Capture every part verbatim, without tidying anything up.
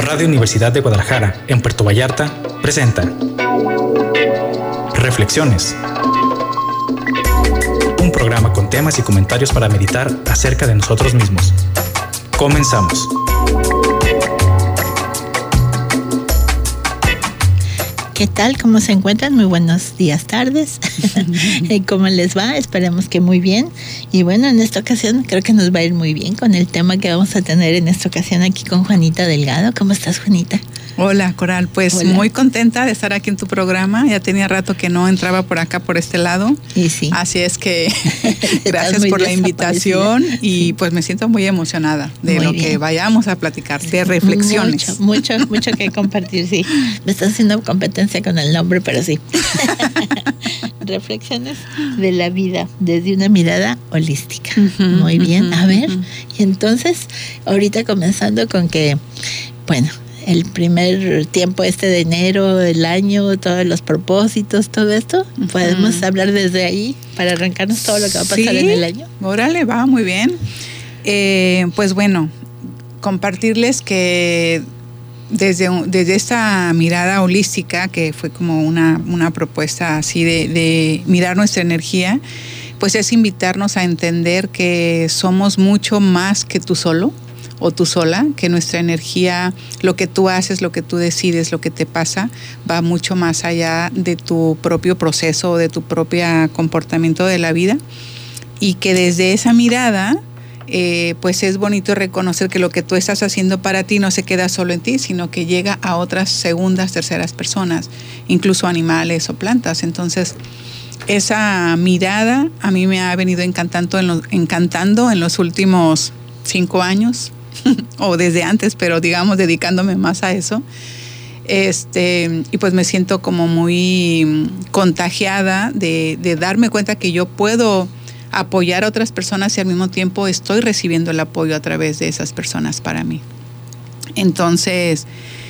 Radio Universidad de Guadalajara, en Puerto Vallarta, presenta Reflexiones. Un programa con temas y comentarios para meditar acerca de nosotros mismos. Comenzamos. ¿Qué tal? ¿Cómo se encuentran? Muy buenos días, tardes. ¿Cómo les va? Esperemos que muy bien. Y bueno, en esta ocasión creo que nos va a ir muy bien con el tema que vamos a tener en esta ocasión aquí con Juanita Delgado. ¿Cómo estás, Juanita? Hola, Coral. Pues Hola. Muy contenta de estar aquí en tu programa. Ya tenía rato que no entraba por acá, por este lado. Y sí. Así es que gracias por la invitación y sí. Pues me siento muy emocionada de muy lo bien. Que vayamos a platicar, de reflexiones. Mucho, mucho, mucho que compartir, sí. Me estás haciendo competencia con el nombre, pero sí. Reflexiones de la vida desde una mirada holística. Uh-huh, muy bien. Uh-huh, a ver, uh-huh. Y entonces, ahorita comenzando con que, bueno, el primer tiempo este de enero, del año, todos los propósitos, todo esto, uh-huh. podemos hablar desde ahí para arrancarnos todo lo que va a pasar sí, en el año. Órale, va muy bien. Eh, pues bueno, compartirles que desde, desde esta mirada holística, que fue como una, una propuesta así de, de mirar nuestra energía, pues es invitarnos a entender que somos mucho más que tú solo o tú sola, que nuestra energía, lo que tú haces, lo que tú decides, lo que te pasa, va mucho más allá de tu propio proceso o de tu propio comportamiento de la vida, y que desde esa mirada, eh, pues es bonito reconocer que lo que tú estás haciendo para ti no se queda solo en ti, sino que llega a otras segundas, terceras personas, incluso animales o plantas. Entonces, esa mirada a mí me ha venido encantando en los, encantando en los últimos cinco años, o desde antes, pero digamos dedicándome más a eso. Este, y pues me siento como muy contagiada de, de darme cuenta que yo puedo apoyar a otras personas y al mismo tiempo estoy recibiendo el apoyo a través de esas personas para mí. Entonces,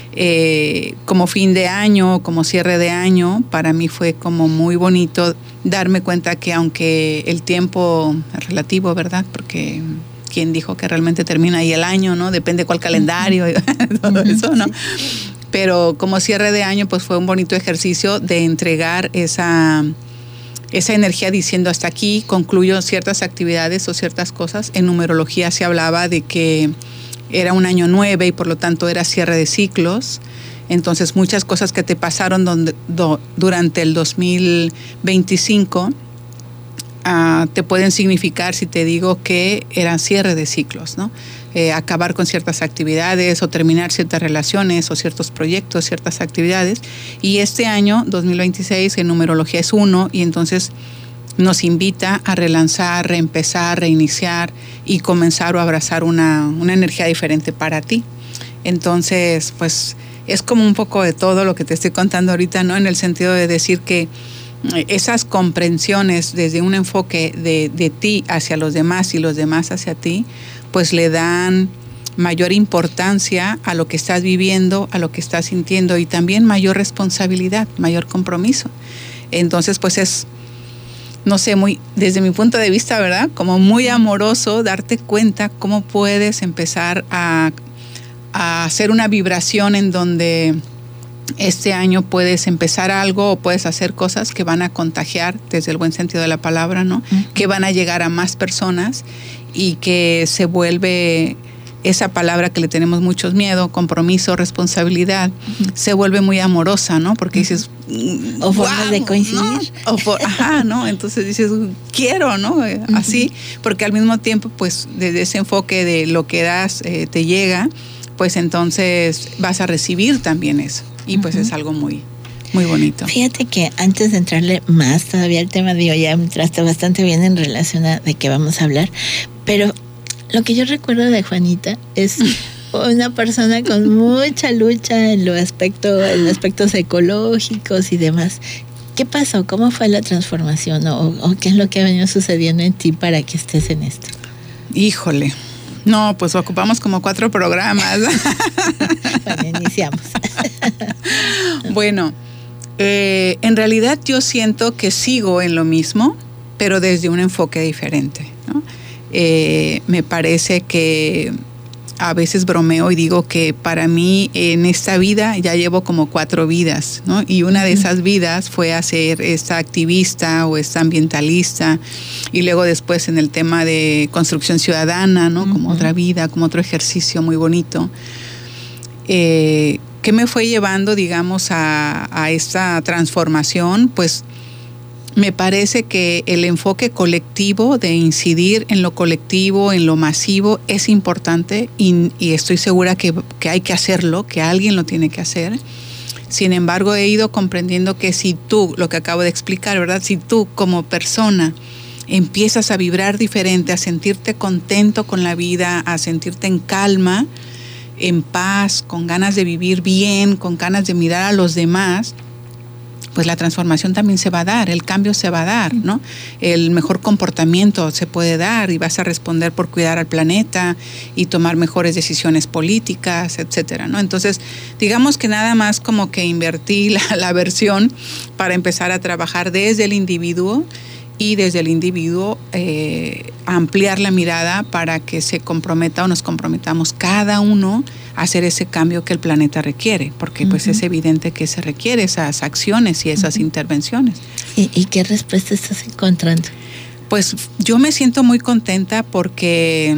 eh, como fin de año, como cierre de año, para mí fue como muy bonito darme cuenta que aunque el tiempo es relativo, ¿verdad? Porque quién dijo que realmente termina ahí el año, ¿no? Depende cuál calendario y todo eso, ¿no? Pero como cierre de año, pues fue un bonito ejercicio de entregar esa, esa energía diciendo hasta aquí, concluyo ciertas actividades o ciertas cosas. En numerología se hablaba de que era un año nueve y por lo tanto era cierre de ciclos. Entonces muchas cosas que te pasaron donde, do, durante el dos mil veinticinco Uh, te pueden significar si te digo que eran cierre de ciclos, ¿no? Eh, acabar con ciertas actividades o terminar ciertas relaciones o ciertos proyectos, ciertas actividades. Y este año, dos mil veintiséis, en numerología es uno, y entonces nos invita a relanzar, reempezar, reiniciar y comenzar o abrazar una, una energía diferente para ti. Entonces, pues es como un poco de todo lo que te estoy contando ahorita, ¿no? En el sentido de decir que esas comprensiones desde un enfoque de, de ti hacia los demás y los demás hacia ti, pues le dan mayor importancia a lo que estás viviendo, a lo que estás sintiendo, y también mayor responsabilidad, mayor compromiso. Entonces, pues es, no sé, muy, desde mi punto de vista, ¿verdad? Como muy amoroso darte cuenta cómo puedes empezar a, a hacer una vibración en donde este año puedes empezar algo o puedes hacer cosas que van a contagiar, desde el buen sentido de la palabra, ¿no? Uh-huh. Que van a llegar a más personas y que se vuelve esa palabra que le tenemos mucho miedo, compromiso, responsabilidad, uh-huh. se vuelve muy amorosa, ¿no? Porque dices, o formas de coincidir. ¿no? O for, ajá, ¿no? Entonces dices, quiero, ¿no? Uh-huh. Así, porque al mismo tiempo, pues, desde ese enfoque de lo que das eh, te llega, pues entonces vas a recibir también eso. Y pues uh-huh. es algo muy, muy bonito. Fíjate que antes de entrarle más todavía al tema, digo, ya entraste bastante bien en relación a de qué vamos a hablar, pero lo que yo recuerdo de Juanita es una persona con mucha lucha en los aspectos, en los aspectos ecológicos y demás. ¿Qué pasó? ¿Cómo fue la transformación? ¿O, o qué es lo que ha venido sucediendo en ti para que estés en esto? Híjole. No, pues ocupamos como cuatro programas. Bueno, iniciamos. Bueno, eh, en realidad yo siento que sigo en lo mismo, pero desde un enfoque diferente, ¿no? Eh, me parece que a veces bromeo y digo que para mí en esta vida ya llevo como cuatro vidas, ¿no? Y una de esas vidas fue a ser esta activista o esta ambientalista, y luego después en el tema de construcción ciudadana, ¿no? Como uh-huh. otra vida, como otro ejercicio muy bonito. Eh, ¿Qué me fue llevando, digamos, a, a esta transformación? Pues me parece que el enfoque colectivo de incidir en lo colectivo, en lo masivo, es importante y, y estoy segura que, que hay que hacerlo, que alguien lo tiene que hacer. Sin embargo, he ido comprendiendo que si tú, lo que acabo de explicar, ¿verdad? Si tú como persona empiezas a vibrar diferente, a sentirte contento con la vida, a sentirte en calma, en paz, con ganas de vivir bien, con ganas de mirar a los demás, pues la transformación también se va a dar, el cambio se va a dar, ¿no? El mejor comportamiento se puede dar y vas a responder por cuidar al planeta y tomar mejores decisiones políticas, etcétera, ¿no? Entonces, digamos que nada más como que invertí la, la versión para empezar a trabajar desde el individuo y desde el individuo eh, ampliar la mirada para que se comprometa o nos comprometamos cada uno a hacer ese cambio que el planeta requiere, porque uh-huh. pues es evidente que se requiere esas acciones y esas uh-huh. intervenciones. ¿Y, ¿Y qué respuesta estás encontrando? Pues yo me siento muy contenta porque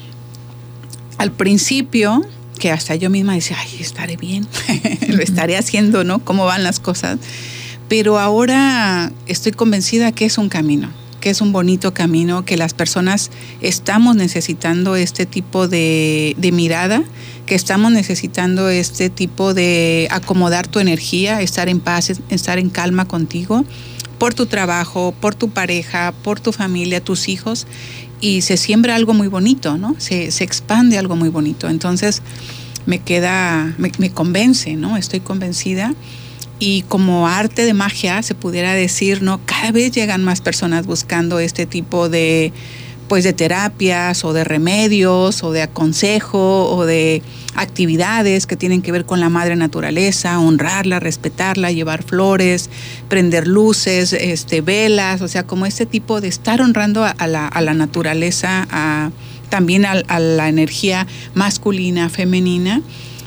al principio, que hasta yo misma decía, ay, estaré bien, lo estaré haciendo, ¿no? ¿Cómo van las cosas? Pero ahora estoy convencida que es un camino, que es un bonito camino, que las personas estamos necesitando este tipo de, de mirada, que estamos necesitando este tipo de acomodar tu energía, estar en paz, estar en calma contigo, por tu trabajo, por tu pareja, por tu familia, tus hijos, y se siembra algo muy bonito, ¿no? Se, se expande algo muy bonito. Entonces me queda, me, me convence, ¿no? Estoy convencida. Y como arte de magia, se pudiera decir, ¿no? Cada vez llegan más personas buscando este tipo de, pues, de terapias o de remedios o de aconsejo o de actividades que tienen que ver con la madre naturaleza, honrarla, respetarla, llevar flores, prender luces, este, velas, o sea, como este tipo de estar honrando a, a, la, a la naturaleza, a, también a, a la energía masculina, femenina.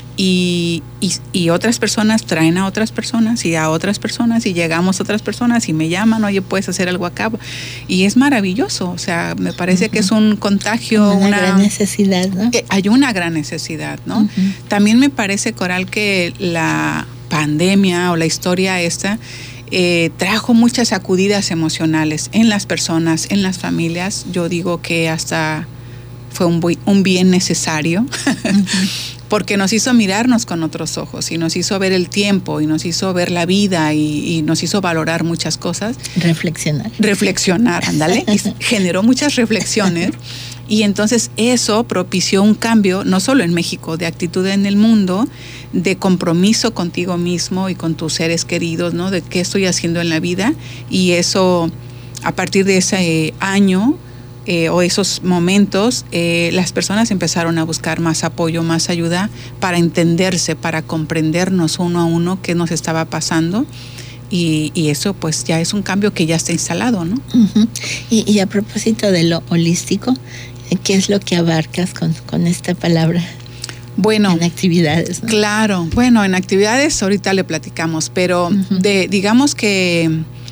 Y, y, y otras personas traen a otras personas y a otras personas y llegamos a otras personas y me llaman, oye, puedes hacer algo acá. Y es maravilloso, o sea, me parece uh-huh. que es un contagio. Una, una gran necesidad, ¿no? Eh, hay una gran necesidad, ¿no? Uh-huh. También me parece, Coral, que la pandemia o la historia esta eh, trajo muchas sacudidas emocionales en las personas, en las familias. Yo digo que hasta fue un, un bien necesario. Uh-huh. Porque nos hizo mirarnos con otros ojos y nos hizo ver el tiempo y nos hizo ver la vida y, y nos hizo valorar muchas cosas. Reflexionar. Reflexionar, ándale. Y generó muchas reflexiones y entonces eso propició un cambio, no solo en México, de actitud en el mundo, de compromiso contigo mismo y con tus seres queridos, ¿no? De qué estoy haciendo en la vida, y eso, a partir de ese año, Eh, o esos momentos, eh, las personas empezaron a buscar más apoyo, más ayuda para entenderse, para comprendernos uno a uno qué nos estaba pasando, y, y eso pues ya es un cambio que ya está instalado, ¿no? Uh-huh. Y, y a propósito de lo holístico, ¿qué es lo que abarcas con, con esta palabra? Bueno, en actividades, ¿no? Claro, bueno, en actividades ahorita le platicamos, pero uh-huh. de, digamos que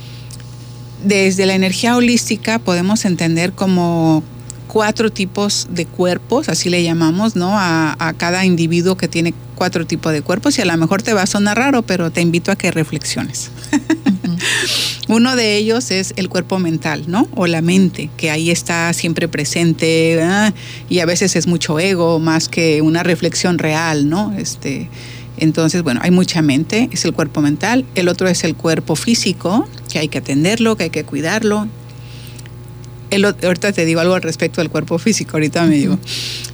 desde la energía holística podemos entender como cuatro tipos de cuerpos, así le llamamos, ¿no? A, a cada individuo que tiene cuatro tipos de cuerpos, y a lo mejor te va a sonar raro, pero te invito a que reflexiones. Uh-huh. Uno de ellos es el cuerpo mental, ¿no? O la mente, que ahí está siempre presente, ¿verdad? Y a veces es mucho ego más que una reflexión real, ¿no? Este... Entonces, bueno, hay mucha mente, es el cuerpo mental. El otro es el cuerpo físico, que hay que atenderlo, que hay que cuidarlo. El, ahorita te digo algo al respecto del cuerpo físico, ahorita me digo.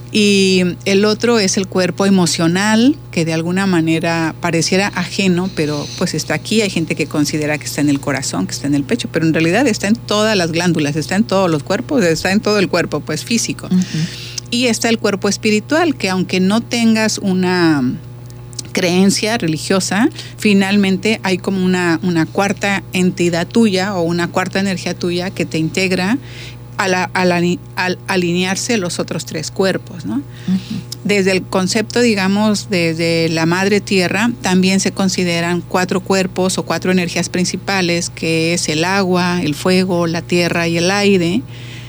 Y el otro es el cuerpo emocional, que de alguna manera pareciera ajeno, pero pues está aquí. Hay gente que considera que está en el corazón, que está en el pecho, pero en realidad está en todas las glándulas, está en todos los cuerpos, está en todo el cuerpo, pues físico. Uh-huh. Y está el cuerpo espiritual, que aunque no tengas una creencia religiosa, finalmente hay como una, una cuarta entidad tuya o una cuarta energía tuya que te integra al, al, al alinearse los otros tres cuerpos, ¿no? Uh-huh. Desde el concepto, digamos, desde la madre tierra, también se consideran cuatro cuerpos o cuatro energías principales, que es el agua, el fuego, la tierra y el aire,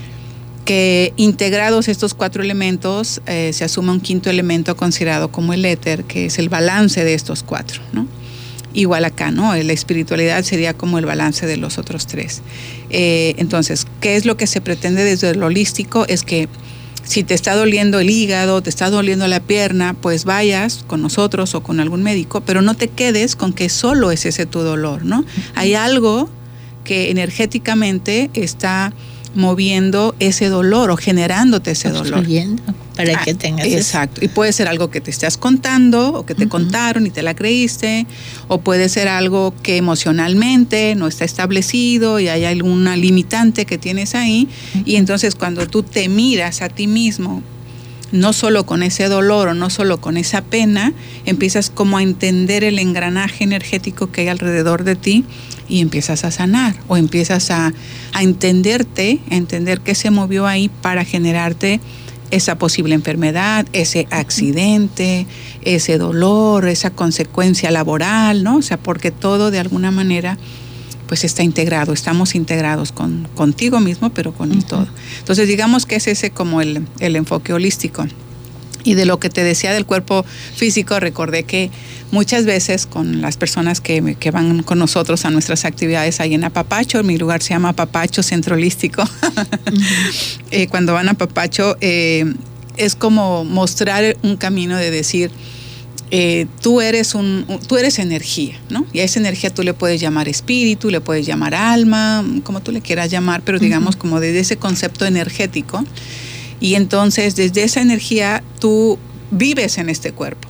que integrados estos cuatro elementos eh, se asume un quinto elemento considerado como el éter, que es el balance de estos cuatro, ¿no? Igual acá, ¿no? La espiritualidad sería como el balance de los otros tres. Eh, entonces, ¿qué es lo que se pretende desde lo holístico? Es que si te está doliendo el hígado, te está doliendo la pierna, pues vayas con nosotros o con algún médico, pero no te quedes con que solo es ese tu dolor, ¿no? Uh-huh. Hay algo que energéticamente está moviendo ese dolor o generándote ese dolor. Para que tengas ah, exacto. Eso. Y puede ser algo que te estás contando o que te uh-huh. contaron y te la creíste, o puede ser algo que emocionalmente no está establecido y hay alguna limitante que tienes ahí. Uh-huh. Y entonces cuando tú te miras a ti mismo, no solo con ese dolor o no solo con esa pena, empiezas como a entender el engranaje energético que hay alrededor de ti y empiezas a sanar o empiezas a, a entenderte, a entender qué se movió ahí para generarte esa posible enfermedad, ese accidente, ese dolor, esa consecuencia laboral, ¿no? O sea, porque todo de alguna manera pues está integrado, estamos integrados con, contigo mismo, pero con uh-huh. el todo. Entonces digamos que es ese como el, el enfoque holístico. Y de lo que te decía del cuerpo físico, recordé que muchas veces con las personas que, que van con nosotros a nuestras actividades ahí en Apapacho, mi lugar se llama Apapacho Centro Holístico, uh-huh. eh, cuando van a Apapacho eh, es como mostrar un camino de decir, eh, tú eres un, un, tú eres energía, ¿no? Y a esa energía tú le puedes llamar espíritu, le puedes llamar alma, como tú le quieras llamar, pero digamos uh-huh. como desde ese concepto energético. Y entonces, desde esa energía, tú vives en este cuerpo.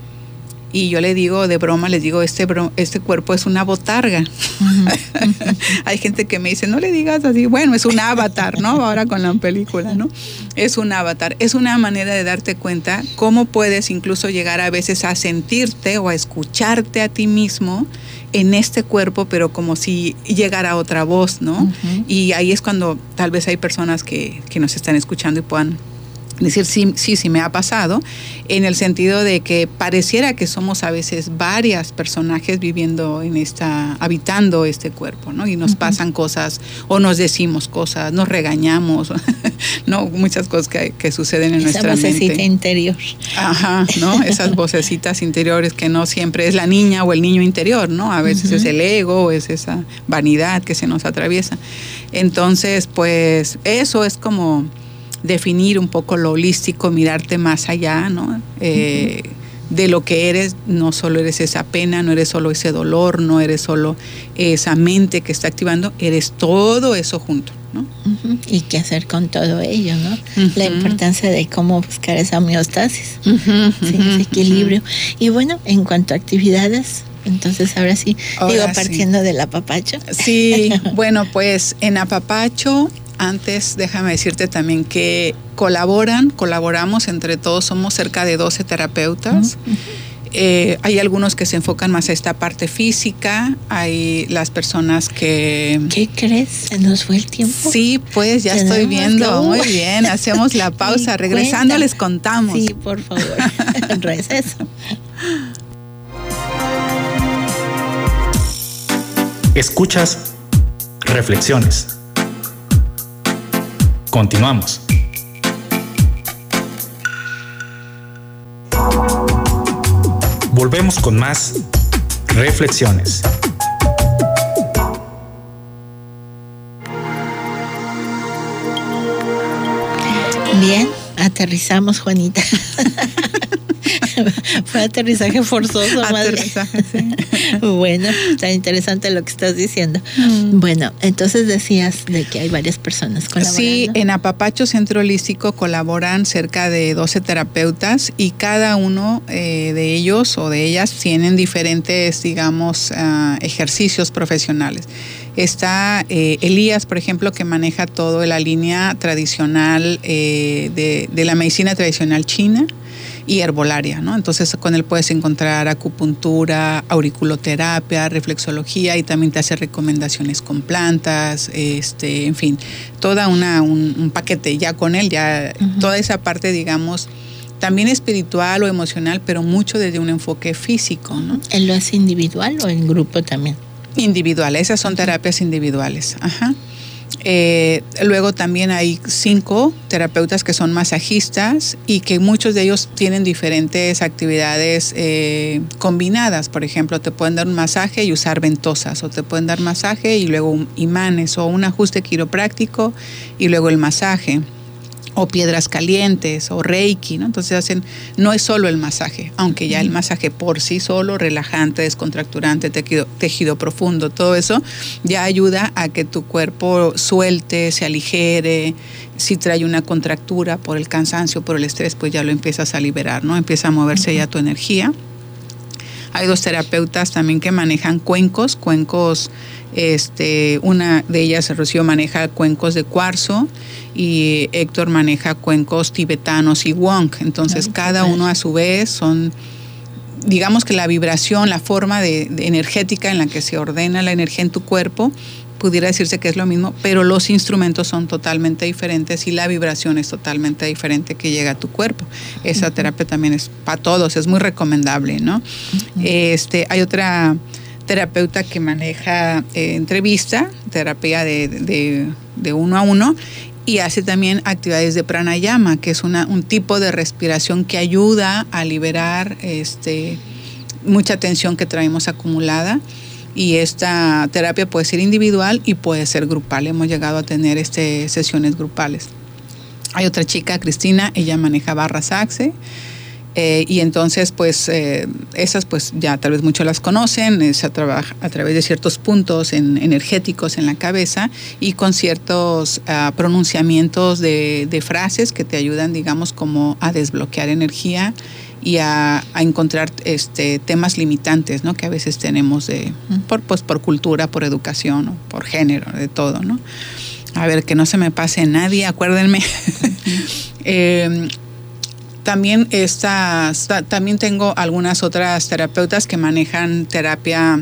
Y yo le digo, de broma, les digo, este, bro, este cuerpo es una botarga. Uh-huh. Hay gente que me dice, no le digas así. Bueno, es un avatar, ¿no? Ahora con la película, ¿no? Es un avatar. Es una manera de darte cuenta cómo puedes incluso llegar a veces a sentirte o a escucharte a ti mismo en este cuerpo, pero como si llegara otra voz, ¿no? Uh-huh. Y ahí es cuando tal vez hay personas que, que nos están escuchando y puedan decir, sí, sí, sí me ha pasado, en el sentido de que pareciera que somos a veces varias personajes viviendo en esta, habitando este cuerpo, ¿no? Y nos uh-huh. pasan cosas, o nos decimos cosas, nos regañamos, ¿no? Muchas cosas que, que suceden en Esa nuestra mente. Esa vocecita interior. Ajá, ¿no? Esas vocecitas interiores que no siempre es la niña o el niño interior, ¿no? A veces uh-huh. es el ego, o es esa vanidad que se nos atraviesa. Entonces, pues, eso es como definir un poco lo holístico, mirarte más allá, ¿no? Eh, uh-huh. De lo que eres, no solo eres esa pena, no eres solo ese dolor, no eres solo esa mente que está activando, eres todo eso junto, ¿no? Uh-huh. Y qué hacer con todo ello, ¿no? Uh-huh. La importancia de cómo buscar esa homeostasis, uh-huh. sí, ese equilibrio. Uh-huh. Y bueno, en cuanto a actividades, entonces ahora sí, ahora digo, partiendo sí. del Apapacho. Sí, bueno, pues en Apapacho, antes déjame decirte también que colaboran, colaboramos entre todos, somos cerca de doce terapeutas. Uh-huh. Eh, hay algunos que se enfocan más a esta parte física, hay las personas que... ¿Qué crees? ¿Se nos fue el tiempo? Sí, pues ya estoy viendo, muy bien, hacemos la pausa, sí, regresando cuenta. Les contamos. Sí, por favor, receso. Escuchas Reflexiones. Continuamos. Volvemos con más Reflexiones. Bien, aterrizamos, Juanita. Fue aterrizaje forzoso. Aterrizaje, sí. Bueno, está interesante lo que estás diciendo. Mm. Bueno, entonces decías de que hay varias personas colaborando. Sí, en Apapacho Centro Holístico colaboran cerca de doce terapeutas y cada uno eh, de ellos o de ellas tienen diferentes, digamos, uh, ejercicios profesionales. Está eh, Elías, por ejemplo, que maneja todo la línea tradicional eh, de, de la medicina tradicional china. y herbolaria, ¿no? Entonces con él puedes encontrar acupuntura, auriculoterapia, reflexología y también te hace recomendaciones con plantas, este, en fin, toda una un, un paquete. Ya con él, ya uh-huh. toda esa parte, digamos, también espiritual o emocional, pero mucho desde un enfoque físico, ¿no? ¿Él lo hace individual o en grupo también? Individual, esas son terapias individuales. Ajá. Eh, luego también hay cinco terapeutas que son masajistas y que muchos de ellos tienen diferentes actividades eh, combinadas. Por ejemplo, te pueden dar un masaje y usar ventosas, o te pueden dar masaje y luego imanes, o un ajuste quiropráctico y luego el masaje, o piedras calientes, o reiki, ¿no? Entonces hacen, no es solo el masaje, aunque ya el masaje por sí solo, relajante, descontracturante, tejido, tejido profundo, todo eso ya ayuda a que tu cuerpo suelte, se aligere. Si trae una contractura por el cansancio, por el estrés, pues ya lo empiezas a liberar, ¿no? Empieza a moverse uh-huh. ya tu energía. Hay dos terapeutas también que manejan cuencos, cuencos, este, una de ellas, Rocío, maneja cuencos de cuarzo y Héctor maneja cuencos tibetanos y wong. Entonces, Ay, cada uno a su vez son, digamos que la vibración, la forma de, de energética en la que se ordena la energía en tu cuerpo, pudiera decirse que es lo mismo, pero los instrumentos son totalmente diferentes y la vibración es totalmente diferente que llega a tu cuerpo. Esa uh-huh. terapia también es para todos, es muy recomendable, ¿no? Uh-huh. Este, hay otra terapeuta que maneja eh, entrevista, terapia de, de, de uno a uno, y hace también actividades de pranayama, que es una, un tipo de respiración que ayuda a liberar este, mucha tensión que traemos acumulada. Y esta terapia puede ser individual y puede ser grupal. Hemos llegado a tener este, sesiones grupales. Hay otra chica, Cristina, ella maneja barra saxe. Eh, y entonces, pues, eh, esas pues ya tal vez muchos las conocen, eh, se trabaja a través de ciertos puntos en, energéticos en la cabeza y con ciertos uh, pronunciamientos de, de frases que te ayudan, digamos, como a desbloquear energía y a, a encontrar este, temas limitantes, ¿no? Que a veces tenemos de, por, pues, por cultura, por educación, o por género, de todo, ¿no? A ver, que no se me pase nadie, acuérdenme. eh, También estas, también tengo algunas otras terapeutas que manejan terapia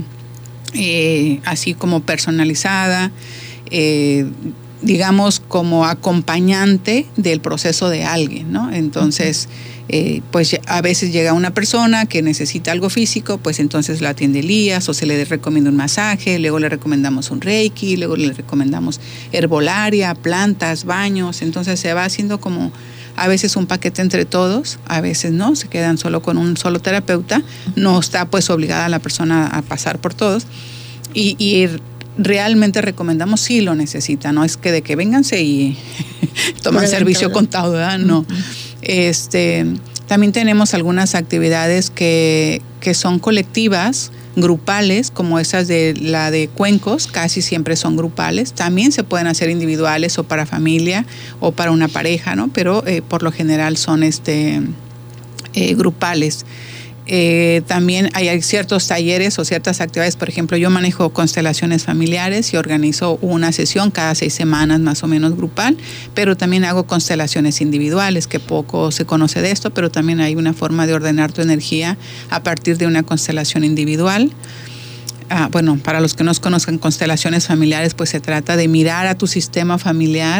eh, así como personalizada, eh, digamos como acompañante del proceso de alguien, ¿no? Entonces, eh, pues a veces llega una persona que necesita algo físico, pues entonces la atiende Elías o se le recomienda un masaje, luego le recomendamos un reiki, luego le recomendamos herbolaria, plantas, baños, entonces se va haciendo como a veces un paquete entre todos, a veces no, se quedan solo con un solo terapeuta, no está pues obligada la persona a pasar por todos y, y realmente recomendamos si lo necesitan, no es que de que vénganse y toman servicio contado, ¿verdad? No. Uh-huh. Este, también tenemos algunas actividades que, que son colectivas, grupales, como esas de la de cuencos, casi siempre son grupales. También se pueden hacer individuales o para familia o para una pareja, ¿no? Pero eh, por lo general son este, eh, grupales. Eh, también hay ciertos talleres o ciertas actividades, por ejemplo, yo manejo constelaciones familiares y organizo una sesión cada seis semanas más o menos grupal, pero también hago constelaciones individuales, que poco se conoce de esto, pero también hay una forma de ordenar tu energía a partir de una constelación individual. Ah, bueno, para los que no conozcan constelaciones familiares, pues se trata de mirar a tu sistema familiar,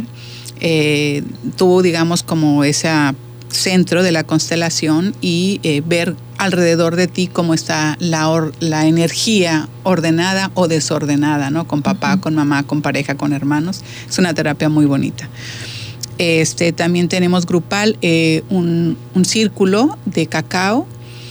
eh, tú digamos como esa centro de la constelación y eh, ver alrededor de ti cómo está la, or, la energía ordenada o desordenada, ¿no? Con papá, uh-huh. con mamá, con pareja, con hermanos. Es una terapia muy bonita. Este, también tenemos grupal eh, un, un círculo de cacao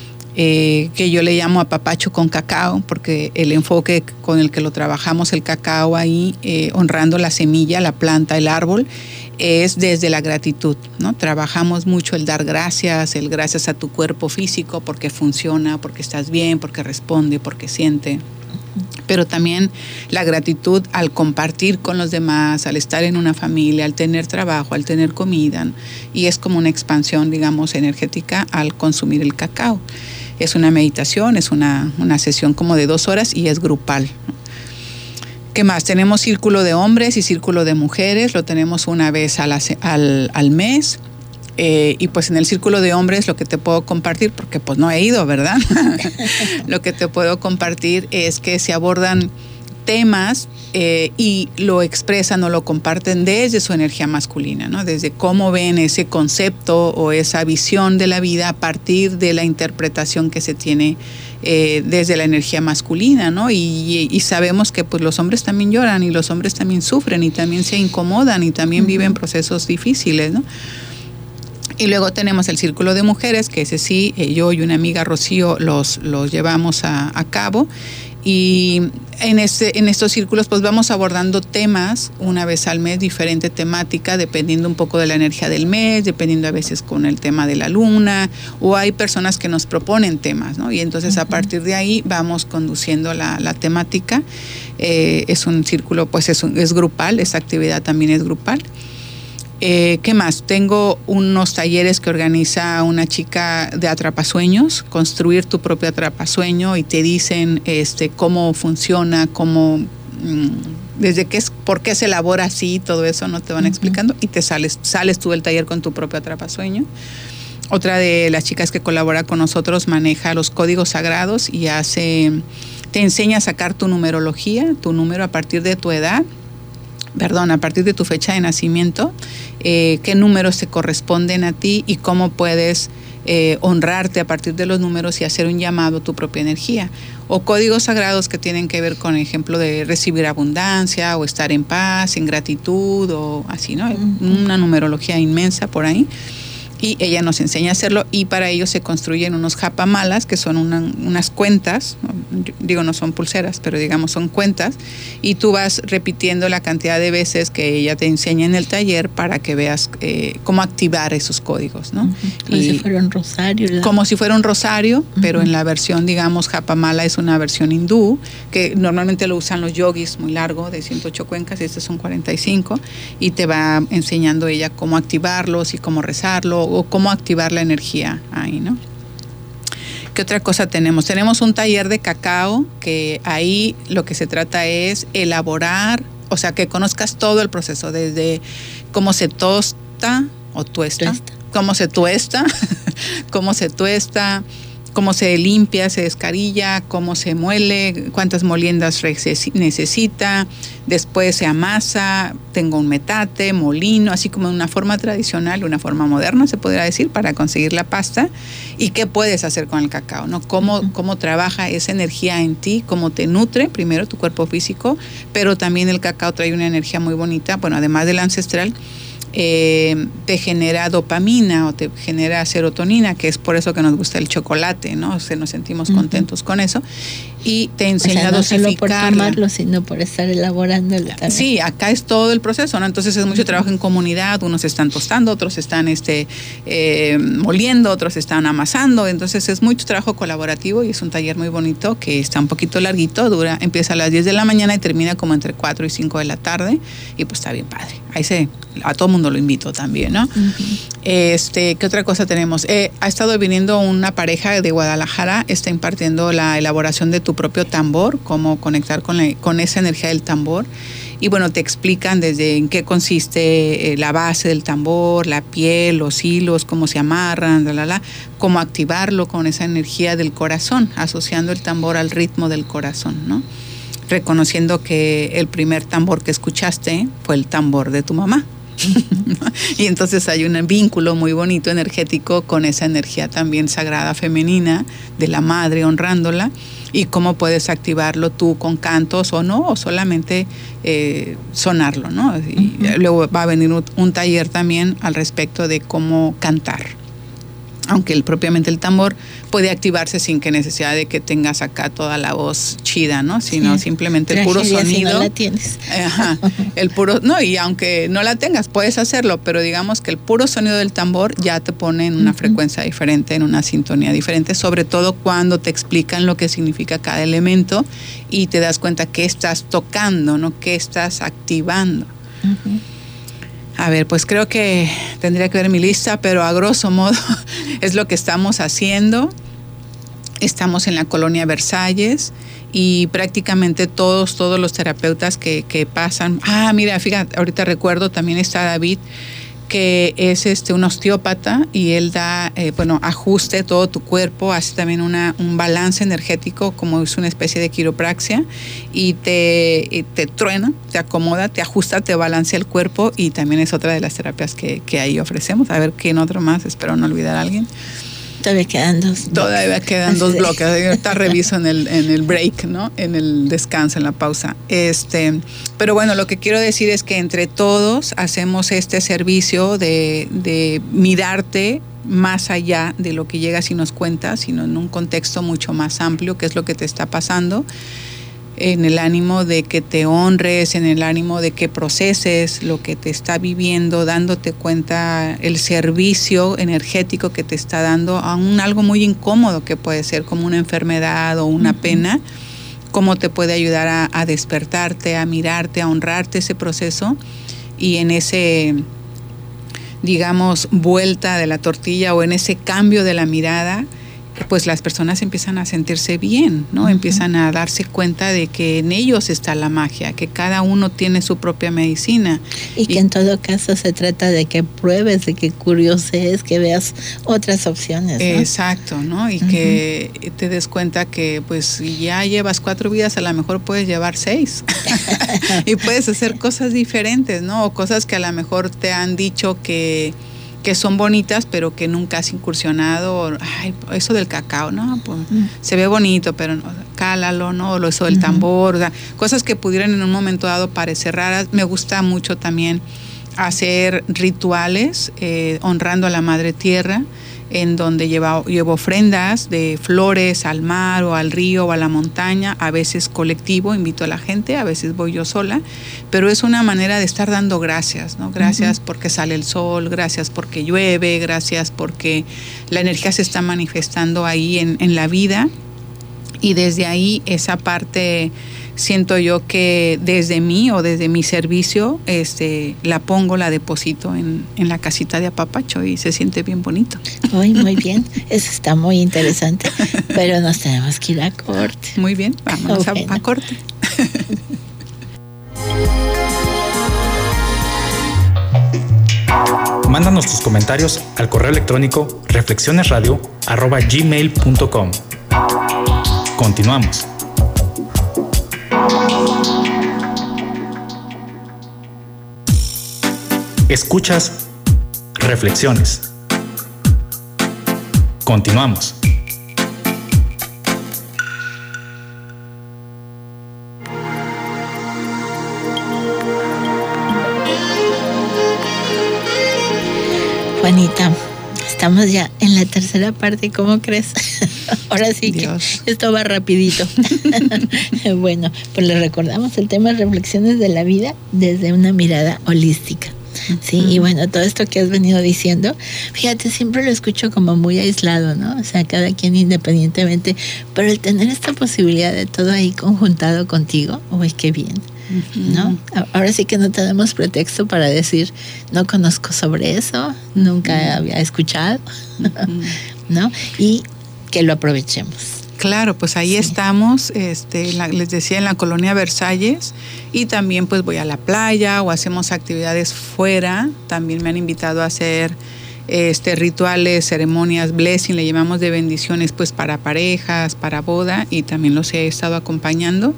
eh, que yo le llamo apapacho con cacao, porque el enfoque con el que lo trabajamos, el cacao ahí, eh, honrando la semilla, la planta, el árbol, es desde la gratitud, ¿no? Trabajamos mucho el dar gracias, el gracias a tu cuerpo físico porque funciona, porque estás bien, porque responde, porque siente. Pero también la gratitud al compartir con los demás, al estar en una familia, al tener trabajo, al tener comida. Y es como una expansión, digamos, energética al consumir el cacao. Es una meditación, es una, una sesión como de dos horas y es grupal, ¿no? ¿Qué más? Tenemos círculo de hombres y círculo de mujeres, lo tenemos una vez a la, al, al mes. Eh, y pues en el círculo de hombres lo que te puedo compartir, porque pues no he ido, ¿verdad? Lo que te puedo compartir es que se abordan temas eh, y lo expresan o lo comparten desde su energía masculina, ¿no? Desde cómo ven ese concepto o esa visión de la vida a partir de la interpretación que se tiene eh, desde la energía masculina, ¿no? Y, y sabemos que pues los hombres también lloran y los hombres también sufren y también se incomodan y también uh-huh. viven procesos difíciles, ¿no? Y luego tenemos el círculo de mujeres, que ese sí, eh, yo y una amiga Rocío los, los llevamos a, a cabo. Y en, este, en estos círculos pues vamos abordando temas una vez al mes, diferente temática, dependiendo un poco de la energía del mes, dependiendo a veces con el tema de la luna, o hay personas que nos proponen temas, ¿no? Y entonces uh-huh. a partir de ahí vamos conduciendo la, la temática. Eh, es un círculo, pues es, un, es grupal, esta actividad también es grupal. Eh, ¿Qué más? Tengo unos talleres que organiza una chica de atrapasueños, construir tu propio atrapasueño, y te dicen este, cómo funciona, cómo, mmm, desde qué es, por qué se elabora así, todo eso, no te van uh-huh. explicando, y te sales, sales tú del taller con tu propio atrapasueño. Otra de las chicas que colabora con nosotros maneja los códigos sagrados y hace, te enseña a sacar tu numerología, tu número a partir de tu edad. Perdón, a partir de tu fecha de nacimiento, eh, qué números te corresponden a ti y cómo puedes eh, honrarte a partir de los números y hacer un llamado a tu propia energía. O códigos sagrados que tienen que ver con el ejemplo de recibir abundancia o estar en paz, en gratitud o así, ¿no? Uh-huh. Una numerología inmensa por ahí. Y ella nos enseña a hacerlo, y para ello se construyen unos japamalas, que son una, unas cuentas, digo, no son pulseras, pero digamos son cuentas, y tú vas repitiendo la cantidad de veces que ella te enseña en el taller para que veas eh, cómo activar esos códigos, ¿no? Uh-huh. Como y si fuera un rosario. ¿verdad? Como si fuera un rosario, uh-huh. pero en la versión, digamos, japamala es una versión hindú, que normalmente lo usan los yogis, muy largo, de ciento ocho cuencas, y estos son cuarenta y cinco, y te va enseñando ella cómo activarlos y cómo rezarlo, o cómo activar la energía ahí, ¿no? ¿Qué otra cosa tenemos? Tenemos un taller de cacao, que ahí lo que se trata es elaborar, o sea, que conozcas todo el proceso, desde cómo se tosta o tuesta, tuesta. cómo se tuesta, cómo se tuesta, cómo se limpia, se descarilla, cómo se muele, cuántas moliendas necesita, después se amasa, tengo un metate, molino, así como una forma tradicional, una forma moderna, se podría decir, para conseguir la pasta. ¿Y qué puedes hacer con el cacao? ¿No? ¿Cómo, uh-huh. cómo trabaja esa energía en ti? ¿Cómo te nutre? Primero tu cuerpo físico, pero también el cacao trae una energía muy bonita, bueno, además de la ancestral, Eh, te genera dopamina o te genera serotonina, que es por eso que nos gusta el chocolate, ¿no? O sea, nos sentimos uh-huh. contentos con eso, y te enseña, o sea, no a dosificarla. Solo por tomarlo, sino por estar elaborándolo también. Sí, acá es todo el proceso, ¿no? Entonces es mucho uh-huh. trabajo en comunidad, unos están tostando, otros están este, eh, moliendo, otros están amasando, entonces es mucho trabajo colaborativo y es un taller muy bonito que está un poquito larguito, dura, empieza a las diez de la mañana y termina como entre cuatro y cinco de la tarde, y pues está bien padre. Ahí se, a todo mundo lo invito también, ¿no? Uh-huh. Este, ¿qué otra cosa tenemos? Eh, ha estado viniendo una pareja de Guadalajara, está impartiendo la elaboración de tu propio tambor, cómo conectar con, la, con esa energía del tambor. Y bueno, te explican desde en qué consiste eh, la base del tambor, la piel, los hilos, cómo se amarran, la, la, la, cómo activarlo con esa energía del corazón, asociando el tambor al ritmo del corazón, ¿no? Reconociendo que el primer tambor que escuchaste fue el tambor de tu mamá. Y entonces hay un vínculo muy bonito energético con esa energía también sagrada femenina de la madre, honrándola, y cómo puedes activarlo tú con cantos o no, o solamente eh, sonarlo, ¿no? Y uh-huh. luego va a venir un, un taller también al respecto de cómo cantar, aunque el, propiamente el tambor puede activarse sin que necesidad de que tengas acá toda la voz chida, ¿no? Sino sí. simplemente el puro sonido. Si no la tienes. Ajá, el puro, no, y aunque no la tengas, puedes hacerlo, pero digamos que el puro sonido del tambor ya te pone en una uh-huh. frecuencia diferente, en una sintonía diferente, sobre todo cuando te explican lo que significa cada elemento y te das cuenta qué estás tocando, ¿no? Qué estás activando. Uh-huh. A ver, pues creo que tendría que ver mi lista, pero a grosso modo es lo que estamos haciendo. Estamos en la colonia Versalles y prácticamente todos, todos los terapeutas que, que pasan. Ah, mira, fíjate, ahorita recuerdo, también está David, que es este un osteópata y él da, eh, bueno, ajuste todo tu cuerpo, hace también una, un balance energético, como es una especie de quiropraxia, y te, y te truena, te acomoda, te ajusta, te balancea el cuerpo, y también es otra de las terapias que, que ahí ofrecemos. A ver quién otro más, espero no olvidar a alguien. Todavía quedan dos. Todavía quedan dos bloques. Ahorita reviso en el, en el break, ¿no? En el descanso, en la pausa. Este, pero bueno, lo que quiero decir es que entre todos hacemos este servicio de, de mirarte más allá de lo que llegas y nos cuentas, sino en un contexto mucho más amplio, qué es lo que te está pasando, en el ánimo de que te honres, en el ánimo de que proceses lo que te está viviendo, dándote cuenta el servicio energético que te está dando a un algo muy incómodo que puede ser como una enfermedad o una uh-huh. pena, cómo te puede ayudar a, a despertarte, a mirarte, a honrarte ese proceso, y en ese, digamos, vuelta de la tortilla o en ese cambio de la mirada, pues las personas empiezan a sentirse bien, ¿no? Uh-huh. Empiezan a darse cuenta de que en ellos está la magia, que cada uno tiene su propia medicina. Y que y, en todo caso se trata de que pruebes, de que curioses, que veas otras opciones, ¿no? Exacto, ¿no? Y uh-huh. que te des cuenta que pues si ya llevas cuatro vidas, a lo mejor puedes llevar seis. Y puedes hacer cosas diferentes, ¿no? O cosas que a lo mejor te han dicho que... que son bonitas, pero que nunca has incursionado. Ay, eso del cacao, ¿no? Pues, mm. se ve bonito, pero no, cálalo, ¿no? O eso del tambor, uh-huh. o sea, cosas que pudieran en un momento dado parecer raras. Me gusta mucho también hacer rituales eh, honrando a la Madre Tierra, en donde llevo, llevo ofrendas de flores al mar o al río o a la montaña, a veces colectivo, invito a la gente, a veces voy yo sola, pero es una manera de estar dando gracias, ¿no? Gracias uh-huh. porque sale el sol, gracias porque llueve, gracias porque la energía se está manifestando ahí en, en la vida, y desde ahí esa parte siento yo que desde mí o desde mi servicio este, la pongo, la deposito en, en la casita de apapacho y se siente bien bonito. Muy, muy bien. Eso está muy interesante, pero nos tenemos que ir a corte. Muy bien, vámonos oh, bueno. a, a corte. Mándanos tus comentarios al correo electrónico reflexionesradio arroba gmail punto com. Continuamos. Escuchas Reflexiones. Continuamos. Juanita, estamos ya en la tercera parte, ¿cómo crees? Ahora sí Dios. Que esto va rapidito. Bueno, pues les recordamos el tema Reflexiones de la Vida desde una mirada holística. Sí, uh-huh. Y bueno, todo esto que has venido diciendo, fíjate, siempre lo escucho como muy aislado, ¿no? O sea, cada quien independientemente, pero el tener esta posibilidad de todo ahí conjuntado contigo, uy, qué bien, uh-huh. ¿no? Ahora sí que no tenemos pretexto para decir, no conozco sobre eso, nunca uh-huh. había escuchado, uh-huh. ¿no? Y que lo aprovechemos. Claro, pues ahí sí. estamos, este, la, les decía, en la colonia Versalles, y también pues voy a la playa o hacemos actividades fuera. También me han invitado a hacer este, rituales, ceremonias, blessing, le llamamos, de bendiciones pues para parejas, para boda, y también los he estado acompañando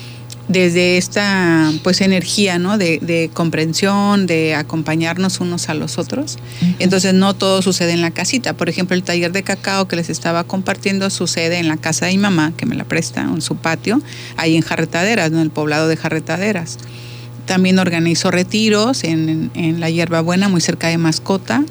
desde esta pues energía, ¿no? De, de comprensión, de acompañarnos unos a los otros. Uh-huh. Entonces no todo sucede en la casita. Por ejemplo, el taller de cacao que les estaba compartiendo sucede en la casa de mi mamá, que me la presta, en su patio, ahí en Jarretaderas, ¿no? En el poblado de Jarretaderas. También organizo retiros en, en, en la Hierbabuena, muy cerca de Mascota.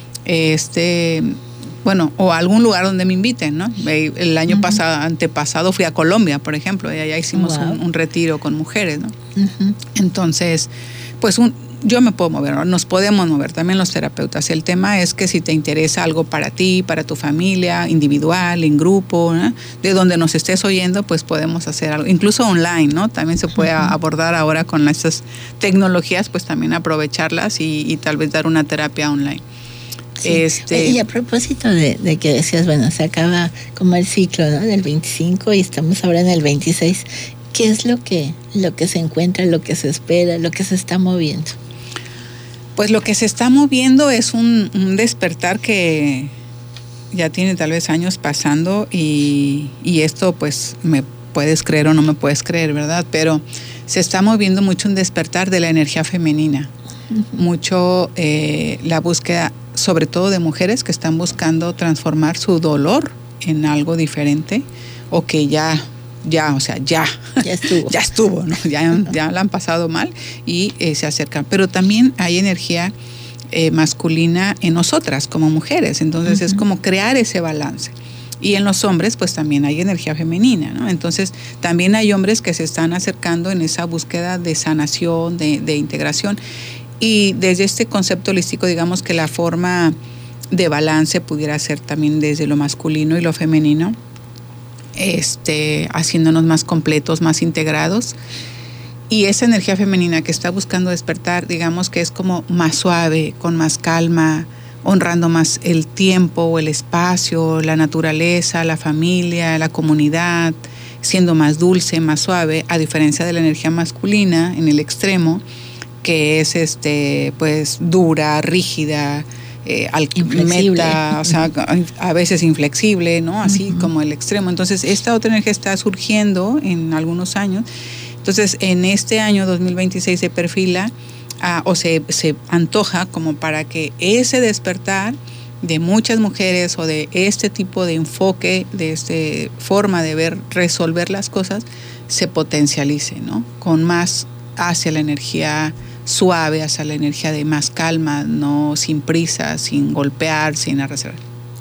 Este... Bueno, o a algún lugar donde me inviten, ¿no? El año uh-huh. pasado, antepasado fui a Colombia, por ejemplo, y allá hicimos wow. un, un retiro con mujeres, ¿no? Uh-huh. Entonces, pues un, yo me puedo mover, ¿no? Nos podemos mover también los terapeutas. El tema es que si te interesa algo para ti, para tu familia, individual, en grupo, ¿no? De donde nos estés oyendo, pues podemos hacer algo, incluso online, ¿no? También se puede uh-huh. abordar ahora con estas tecnologías, pues también aprovecharlas y, y tal vez dar una terapia online. Sí. Este... Y a propósito de, de que decías, bueno, se acaba como el ciclo, ¿no? Del veinticinco y estamos ahora en el veintiséis. ¿Qué es lo que, lo que se encuentra, lo que se espera, lo que se está moviendo? Pues lo que se está moviendo es un, un despertar que ya tiene tal vez años pasando y, y esto pues me puedes creer o no me puedes creer, ¿verdad? Pero se está moviendo mucho un despertar de la energía femenina, uh-huh. mucho eh, la búsqueda, sobre todo de mujeres que están buscando transformar su dolor en algo diferente o que ya, ya, o sea, ya, ya estuvo, ya estuvo, ¿no? Ya, ya la han pasado mal y eh, se acercan. Pero también hay energía Eh, masculina en nosotras como mujeres, entonces uh-huh. es como crear ese balance. Y en los hombres pues también hay energía femenina, ¿no? Entonces también hay hombres que se están acercando en esa búsqueda de sanación, de, de integración, y desde este concepto holístico digamos que la forma de balance pudiera ser también desde lo masculino y lo femenino, este, haciéndonos más completos, más integrados. Y esa energía femenina que está buscando despertar, digamos que es como más suave, con más calma, honrando más el tiempo o el espacio, la naturaleza, la familia, la comunidad, siendo más dulce, más suave, a diferencia de la energía masculina en el extremo, que es este, pues dura, rígida, eh, al meta, o sea, a veces inflexible, ¿no? Así uh-huh. como el extremo. Entonces, esta otra energía está surgiendo en algunos años. Entonces, en este año dos mil veintiséis se perfila uh, o se, se antoja como para que ese despertar de muchas mujeres o de este tipo de enfoque, de esta forma de ver, resolver las cosas, se potencialice, ¿no? Con más hacia la energía suave, hacia la energía de más calma, no sin prisa, sin golpear, sin arrasar.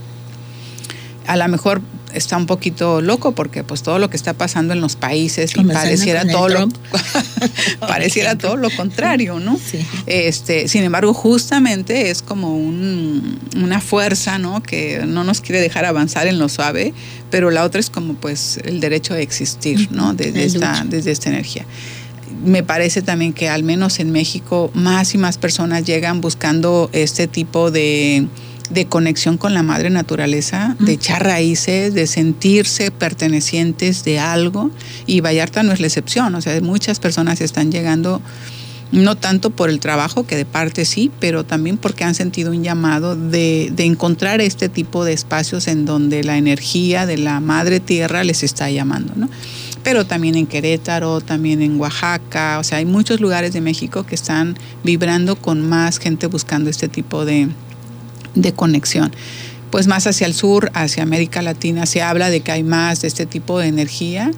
A lo mejor está un poquito loco porque pues todo lo que está pasando en los países y pareciera todo lo pareciera todo lo contrario, ¿no? Sí. Este, sin embargo, justamente es como un, una fuerza, ¿no? Que no nos quiere dejar avanzar en lo suave, pero la otra es como pues el derecho a existir, ¿no? Desde esta, desde esta energía. Me parece también que al menos en México más y más personas llegan buscando este tipo de de conexión con la madre naturaleza, de echar raíces, de sentirse pertenecientes de algo, y Vallarta no es la excepción. O sea, muchas personas están llegando no tanto por el trabajo, que de parte sí, pero también porque han sentido un llamado de, de encontrar este tipo de espacios en donde la energía de la madre tierra les está llamando, ¿no? Pero también en Querétaro, también en Oaxaca, o sea, hay muchos lugares de México que están vibrando con más gente buscando este tipo de de conexión. Pues más hacia el sur, hacia América Latina, se habla de que hay más de este tipo de energía,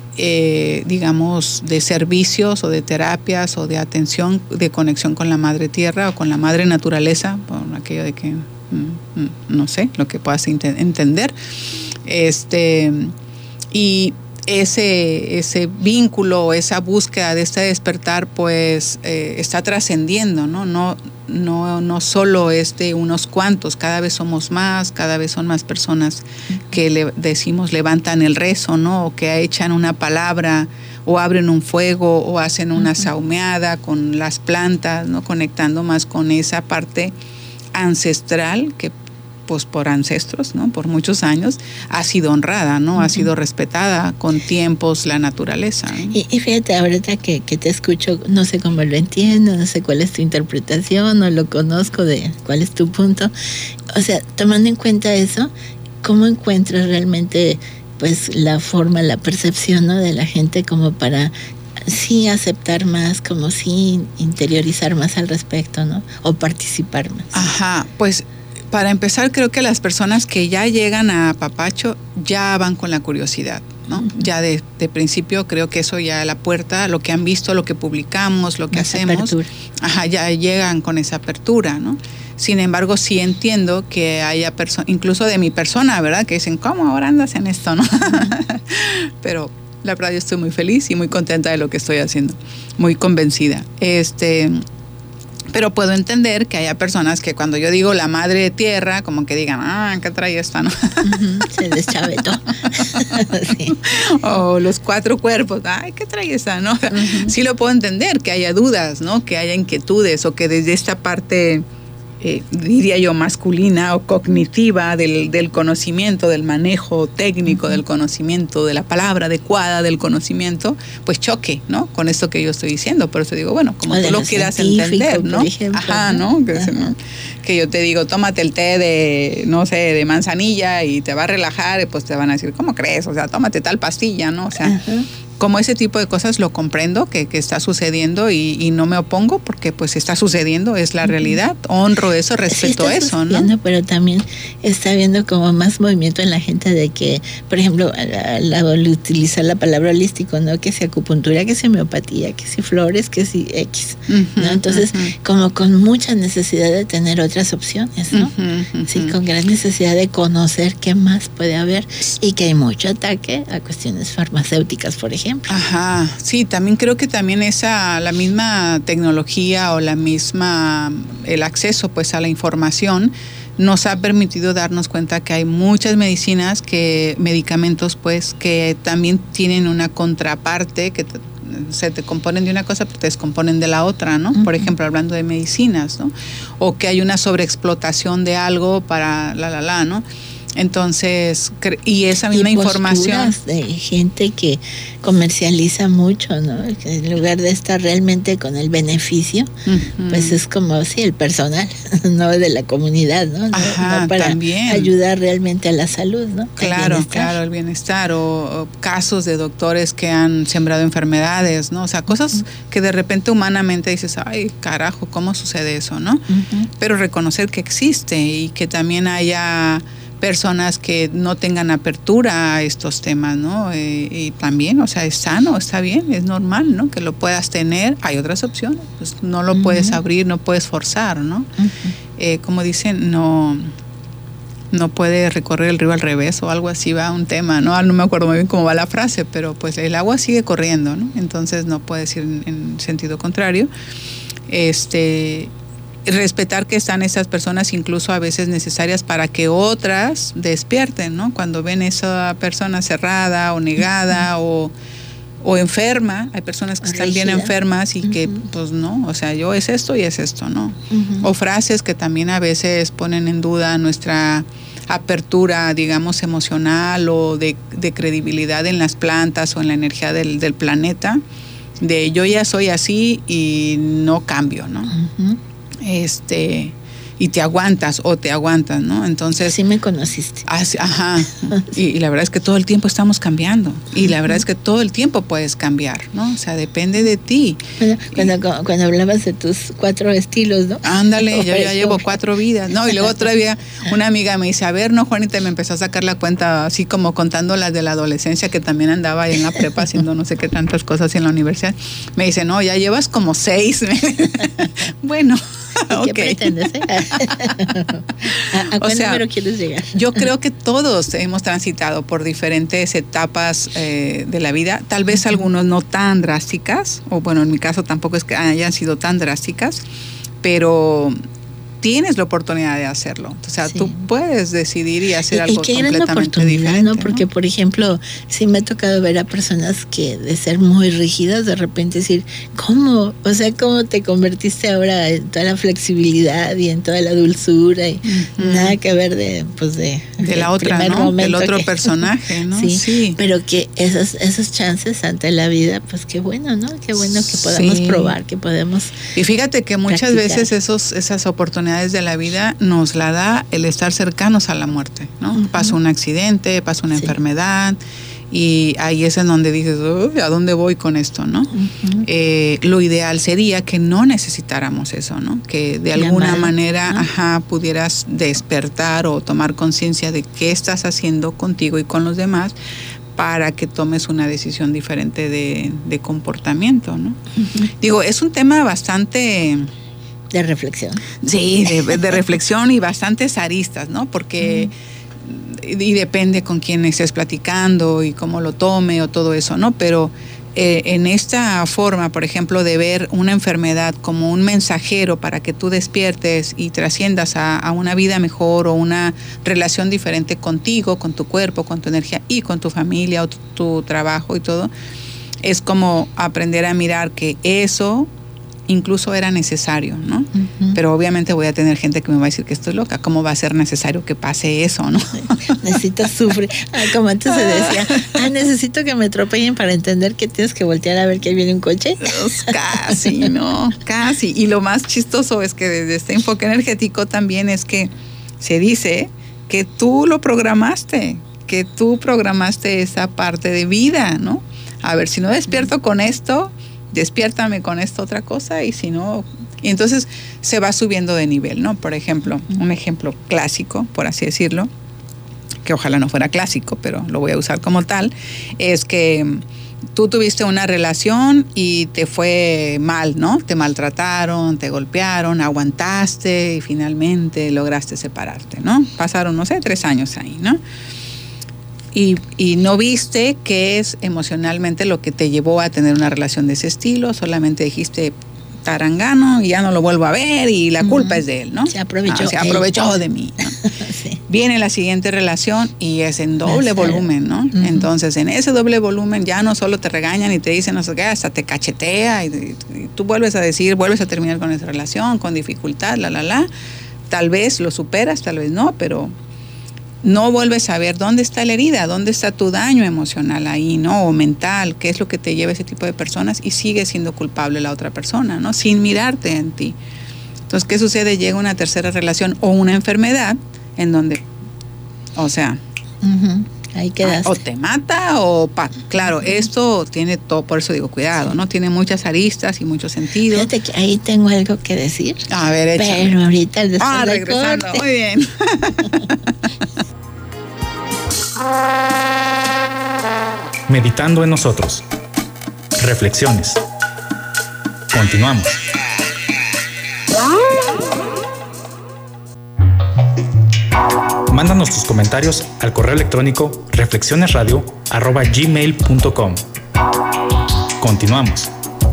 eh, digamos, de servicios o de terapias o de atención, de conexión con la madre tierra o con la madre naturaleza, por aquello de que, mm, mm, no sé, lo que puedas ent- entender. Este, y ese, ese vínculo, esa búsqueda de este despertar, pues eh, está trascendiendo, ¿no? No, no, no solo es de unos cuantos, cada vez somos más, cada vez son más personas que le decimos levantan el rezo, ¿no? O que echan una palabra, o abren un fuego, o hacen una saumeada con las plantas, ¿no? Conectando más con esa parte ancestral que pues por ancestros, ¿no? Por muchos años ha sido honrada, ¿no? Uh-huh. Ha sido respetada con tiempos la naturaleza, ¿no? Y, y fíjate, ahorita que, que te escucho, no sé cómo lo entiendo, no sé cuál es tu interpretación, no lo conozco de cuál es tu punto. O sea, tomando en cuenta eso, ¿cómo encuentras realmente pues la forma, la percepción, ¿no? de la gente como para sí aceptar más, como sí interiorizar más al respecto, ¿no? O participar más? Ajá, pues para empezar, creo que las personas que ya llegan a Apapacho ya van con la curiosidad, ¿no? Uh-huh. Ya de, de principio creo que eso ya a la puerta, lo que han visto, lo que publicamos, lo que esa hacemos, apertura. Ajá, ya llegan con esa apertura, ¿no? Sin embargo, sí entiendo que haya personas, incluso de mi persona, ¿verdad? Que dicen, ¿cómo ahora andas en esto, no? Uh-huh. Pero la verdad yo estoy muy feliz y muy contenta de lo que estoy haciendo, muy convencida. Este... Pero puedo entender que haya personas que cuando yo digo la madre tierra, como que digan, ah, ¿qué trae esta, no? Uh-huh, se deschavetó. Sí. O los cuatro cuerpos, ay, ¿qué trae esta, no? Uh-huh. Sí lo puedo entender, que haya dudas, ¿no? Que haya inquietudes o que desde esta parte eh, diría yo, masculina o cognitiva del, del conocimiento, del manejo técnico, uh-huh. del conocimiento, de la palabra adecuada del conocimiento, pues choque, ¿no? Con esto que yo estoy diciendo. Por eso digo, bueno, como o tú lo quieras entender, ¿no? Ejemplo, Ajá, ¿no? Que, uh-huh. ¿no? que yo te digo, tómate el té de, no sé, de manzanilla y te va a relajar, y pues te van a decir, ¿cómo crees? O sea, tómate tal pastilla, ¿no? O sea, uh-huh. como ese tipo de cosas lo comprendo que, que está sucediendo y, y no me opongo porque pues está sucediendo, es la realidad, honro eso, respeto sí eso, ¿no? Pero también está habiendo como más movimiento en la gente de que, por ejemplo, al, al utilizar la palabra holístico, ¿no? Que si acupuntura, que si homeopatía, que si flores, que si X, uh-huh, ¿no? Entonces, uh-huh. como con mucha necesidad de tener otras opciones, ¿no? Uh-huh, uh-huh. Sí, con gran necesidad de conocer qué más puede haber y que hay mucho ataque a cuestiones farmacéuticas, por ejemplo. Ajá, sí, también creo que también esa, la misma tecnología o la misma, el acceso pues a la información nos ha permitido darnos cuenta que hay muchas medicinas, que medicamentos pues que también tienen una contraparte, que te, se te componen de una cosa pero te descomponen de la otra, ¿no? Uh-huh. Por ejemplo, hablando de medicinas, ¿no? O que hay una sobreexplotación de algo para la, la, la, ¿no? Entonces, y esa misma y información de gente que comercializa mucho, ¿no? Que en lugar de estar realmente con el beneficio, uh-huh. pues es como sí, el personal, no de la comunidad, ¿no? Ajá, no para también. ayudar realmente a la salud, ¿no? Claro, claro, el bienestar o, o casos de doctores que han sembrado enfermedades, ¿no? O sea, cosas uh-huh. que de repente humanamente dices, ay, carajo, ¿cómo sucede eso, no? Uh-huh. Pero reconocer que existe y que también haya personas que no tengan apertura a estos temas, ¿no? Eh, y también, o sea, es sano, está bien, es normal, ¿no? Que lo puedas tener. Hay otras opciones, pues no lo uh-huh. puedes abrir, no puedes forzar, ¿no? Uh-huh. Eh, como dicen, no, no puede recorrer el río al revés o algo así, va un tema, ¿no? No me acuerdo muy bien cómo va la frase, pero pues el agua sigue corriendo, ¿no? Entonces no puedes ir en, en sentido contrario. Este... respetar que están esas personas incluso a veces necesarias para que otras despierten, ¿no? Cuando ven esa persona cerrada o negada uh-huh. o, o enferma, hay personas que o están rígida. Bien enfermas y uh-huh. que pues no, o sea, yo es esto y es esto, ¿no? Uh-huh. O frases que también a veces ponen en duda nuestra apertura, digamos, emocional o de, de credibilidad en las plantas o en la energía del, del planeta, de yo ya soy así y no cambio, ¿no? Uh-huh. Este, y te aguantas o te aguantas, ¿no? Entonces... Así me conociste. Así, ajá. y, y la verdad es que todo el tiempo estamos cambiando. Y la verdad es que todo el tiempo puedes cambiar, ¿no? O sea, depende de ti. Bueno, cuando, y, cuando hablabas de tus cuatro estilos, ¿no? Ándale, yo ya llevo cuatro vidas, ¿no? Y luego todavía una amiga me dice, a ver, no, Juanita, y me empezó a sacar la cuenta así como contando las de la adolescencia, que también andaba ahí en la prepa haciendo no sé qué tantas cosas en la universidad. Me dice, no, ya llevas como seis. Bueno... ¿Qué okay. pretendes? Eh? ¿A, a cuál o sea, número quieres llegar? Yo creo que todos hemos transitado por diferentes etapas eh, de la vida, tal vez uh-huh. algunos no tan drásticas, o bueno, en mi caso tampoco es que hayan sido tan drásticas, pero tienes la oportunidad de hacerlo. O sea, sí. tú puedes decidir y hacer y, algo y qué completamente gran diferente, ¿no? Porque, ¿no? por ejemplo, sí me ha tocado ver a personas que de ser muy rígidas, de repente decir, ¿cómo? O sea, ¿cómo te convertiste ahora en toda la flexibilidad y en toda la dulzura? Y uh-huh. nada que ver de, pues, de... De la otra, ¿no? Del otro que, personaje, ¿no? Sí, sí, pero que esos, esos chances ante la vida, pues qué bueno, ¿no? Qué bueno que podamos sí. probar, que podemos Y fíjate que muchas practicar. veces esos, esas oportunidades de la vida nos la da el estar cercanos a la muerte, ¿no? Uh-huh. Pasa un accidente, pasa una sí. enfermedad y ahí es en donde dices, oh, ¿a dónde voy con esto, no? Uh-huh. Eh, lo ideal sería que no necesitáramos eso, ¿no? Que de alguna Llamar, manera, ¿no? ajá, pudieras despertar o tomar conciencia de qué estás haciendo contigo y con los demás para que tomes una decisión diferente de, de comportamiento, ¿no? Uh-huh. Digo, es un tema bastante... De reflexión. Sí, de, de reflexión y bastantes aristas, ¿no? Porque, mm. y depende con quién estés platicando y cómo lo tome o todo eso, ¿no? Pero eh, en esta forma, por ejemplo, de ver una enfermedad como un mensajero para que tú despiertes y trasciendas a, a una vida mejor o una relación diferente contigo, con tu cuerpo, con tu energía y con tu familia o tu, tu trabajo y todo, es como aprender a mirar que eso incluso era necesario, ¿no? Uh-huh. Pero obviamente voy a tener gente que me va a decir que estoy loca. ¿Cómo va a ser necesario que pase eso, no? Necesitas sufrir. Ah, como antes se decía, ah, necesito que me atropellen para entender que tienes que voltear a ver que ahí viene un coche. Pues casi, ¿no? Casi. Y lo más chistoso es que desde este enfoque energético también es que se dice que tú lo programaste, que tú programaste esa parte de vida, ¿no? A ver, si no despierto con esto, despiértame con esta otra cosa, y si no... Y entonces se va subiendo de nivel, ¿no? Por ejemplo, un ejemplo clásico, por así decirlo, que ojalá no fuera clásico, pero lo voy a usar como tal, es que tú tuviste una relación y te fue mal, ¿no? Te maltrataron, te golpearon, aguantaste y finalmente lograste separarte, ¿no? Pasaron, no sé, tres años ahí, ¿no? Y, y no viste qué es emocionalmente lo que te llevó a tener una relación de ese estilo, solamente dijiste tarangano y ya no lo vuelvo a ver y la culpa uh-huh. es de él, ¿no? Se aprovechó. Ah, se aprovechó él. de mí, ¿no? Sí. Viene la siguiente relación y es en doble volumen, ¿no? Uh-huh. Entonces, en ese doble volumen ya no solo te regañan y te dicen no sé qué, hasta te cachetea y, y, y tú vuelves a decir, vuelves a terminar con esa relación, con dificultad, la, la, la. Tal vez lo superas, tal vez no, pero no vuelves a ver dónde está la herida, dónde está tu daño emocional ahí, ¿no? O mental, qué es lo que te lleva a ese tipo de personas, y sigue siendo culpable la otra persona, ¿no? Sin mirarte en ti. Entonces, ¿qué sucede? Llega una tercera relación o una enfermedad en donde, o sea, uh-huh. ahí quedaste. O te mata o, pa, claro, esto tiene todo, por eso digo cuidado, ¿no? Tiene muchas aristas y muchos sentidos. Fíjate que ahí tengo algo que decir. A ver, échale. Pero ahorita el después Ah, del regresando, corte. muy bien. Meditando en nosotros. Reflexiones. Continuamos. Mándanos tus comentarios al correo electrónico reflexionesradio arroba gmail punto com. Continuamos.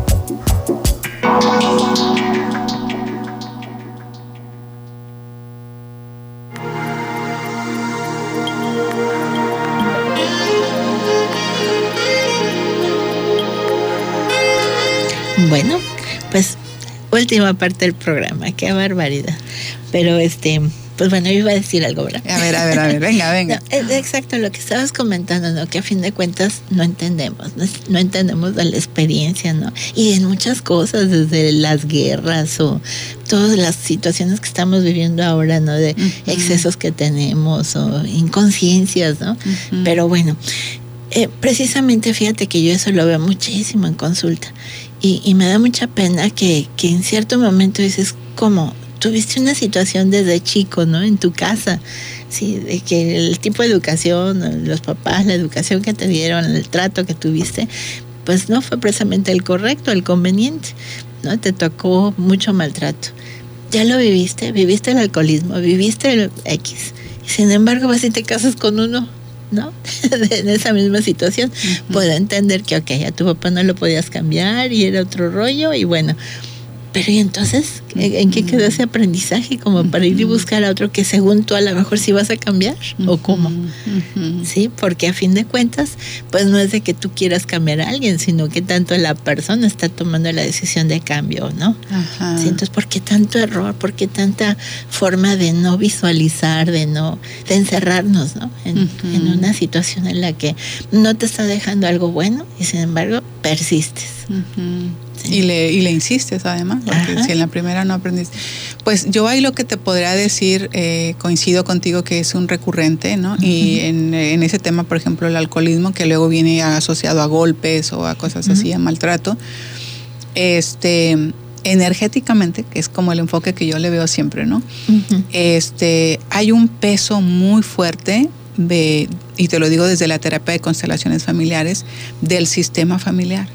Bueno, pues última parte del programa, qué barbaridad. Pero este, pues bueno, yo iba a decir algo, ¿verdad? A ver, a ver, a ver, venga, venga. No, es exacto lo que estabas comentando, ¿no? Que a fin de cuentas no entendemos, no, no entendemos de la experiencia, ¿no? Y en muchas cosas, desde las guerras o todas las situaciones que estamos viviendo ahora, ¿no? De uh-huh. excesos que tenemos o inconsciencias, ¿no? Uh-huh. Pero bueno, eh, precisamente fíjate que yo eso lo veo muchísimo en consulta. Y, y me da mucha pena que, que en cierto momento dices, ¿cómo? Tuviste una situación desde chico, ¿no? En tu casa, sí, de que el tipo de educación, los papás, la educación que te dieron, el trato que tuviste, pues no fue precisamente el correcto, el conveniente, ¿no? Te tocó mucho maltrato. Ya lo viviste, viviste el alcoholismo, viviste el X. Y sin embargo, vas y te casas con uno, ¿no? En esa misma situación. Uh-huh. Puedo entender que, ok, a tu papá no lo podías cambiar y era otro rollo y bueno, pero ¿y entonces en qué quedó ese aprendizaje como para ir y buscar a otro que según tú a lo mejor sí vas a cambiar? Uh-huh. ¿O cómo? Uh-huh. Sí, porque a fin de cuentas pues no es de que tú quieras cambiar a alguien, sino que tanto la persona está tomando la decisión de cambio, ¿no? Uh-huh. Sí, entonces ¿por qué tanto error? ¿Por qué tanta forma de no visualizar, de no, de encerrarnos, ¿no? En, uh-huh. en una situación en la que no te está dejando algo bueno y sin embargo persistes. Uh-huh. Sí. Y le y le insistes además, porque Ajá. si en la primera no aprendiste. Pues yo ahí lo que te podría decir, eh, coincido contigo que es un recurrente, ¿no? Uh-huh. Y en, en ese tema, por ejemplo, el alcoholismo, que luego viene asociado a golpes o a cosas uh-huh. así, a maltrato, este, energéticamente, que es como el enfoque que yo le veo siempre, ¿no? Uh-huh. Este, hay un peso muy fuerte de, y te lo digo desde la terapia de constelaciones familiares, del sistema familiar.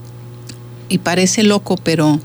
Y parece loco, pero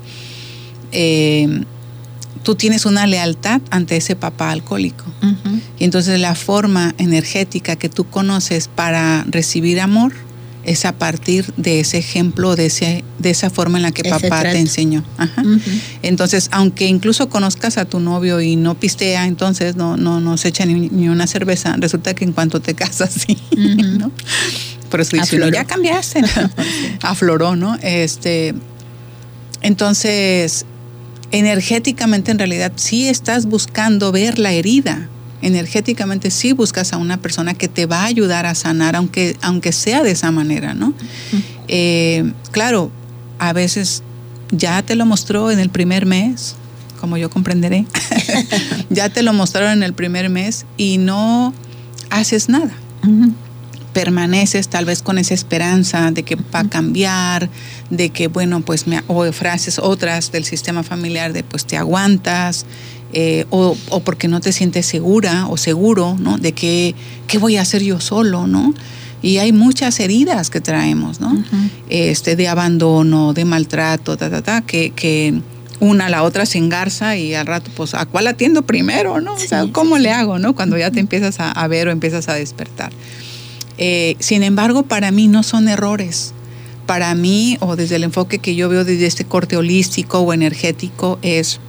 eh, tú tienes una lealtad ante ese papá alcohólico. Uh-huh. Y entonces la forma energética que tú conoces para recibir amor es a partir de ese ejemplo, de ese de esa forma en la que ese papá trato. Te enseñó. Ajá. Uh-huh. Entonces, aunque incluso conozcas a tu novio y no pistea, entonces no no, no se echa ni, ni una cerveza, resulta que en cuanto te casas, sí, uh-huh. ¿no? Por eso dice, ya cambiaste, ¿no? Afloró, ¿no? Este, entonces, energéticamente en realidad sí estás buscando ver la herida. Energéticamente sí buscas a una persona que te va a ayudar a sanar, aunque, aunque sea de esa manera, ¿no? Uh-huh. Eh, claro, a veces ya te lo mostró en el primer mes, como yo comprenderé, ya te lo mostraron en el primer mes y no haces nada. Uh-huh. Permaneces tal vez con esa esperanza de que va a cambiar, de que, bueno, pues, me, o frases otras del sistema familiar de, pues, te aguantas, eh, o, o porque no te sientes segura o seguro, ¿no? De que, ¿qué voy a hacer yo solo, no? Y hay muchas heridas que traemos, ¿no? Uh-huh. Este, de abandono, de maltrato, ta, ta, ta, que, que una a la otra se engarza y al rato, pues, ¿a cuál atiendo primero, no? Sí, o sea, ¿cómo sí, le hago, no? Cuando ya te empiezas a, a ver o empiezas a despertar. Eh, sin embargo, para mí no son errores. Para mí, o desde el enfoque que yo veo desde este corte holístico o energético, es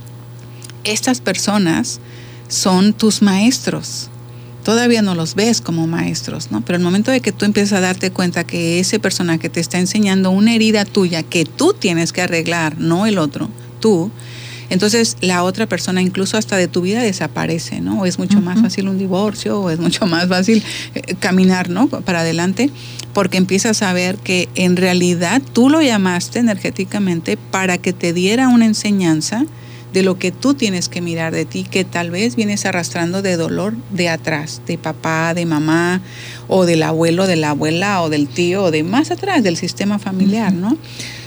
estas personas son tus maestros. Todavía no los ves como maestros, ¿no? Pero el momento de que tú empiezas a darte cuenta que ese personaje te está enseñando una herida tuya que tú tienes que arreglar, no el otro, tú, entonces la otra persona incluso hasta de tu vida desaparece, ¿no? O es mucho uh-huh. más fácil un divorcio, o es mucho más fácil eh, caminar, ¿no? Para adelante, porque empiezas a ver que en realidad tú lo llamaste energéticamente para que te diera una enseñanza de lo que tú tienes que mirar de ti, que tal vez vienes arrastrando de dolor de atrás, de papá, de mamá, o del abuelo, de la abuela, o del tío, o de más atrás, del sistema familiar, ¿no?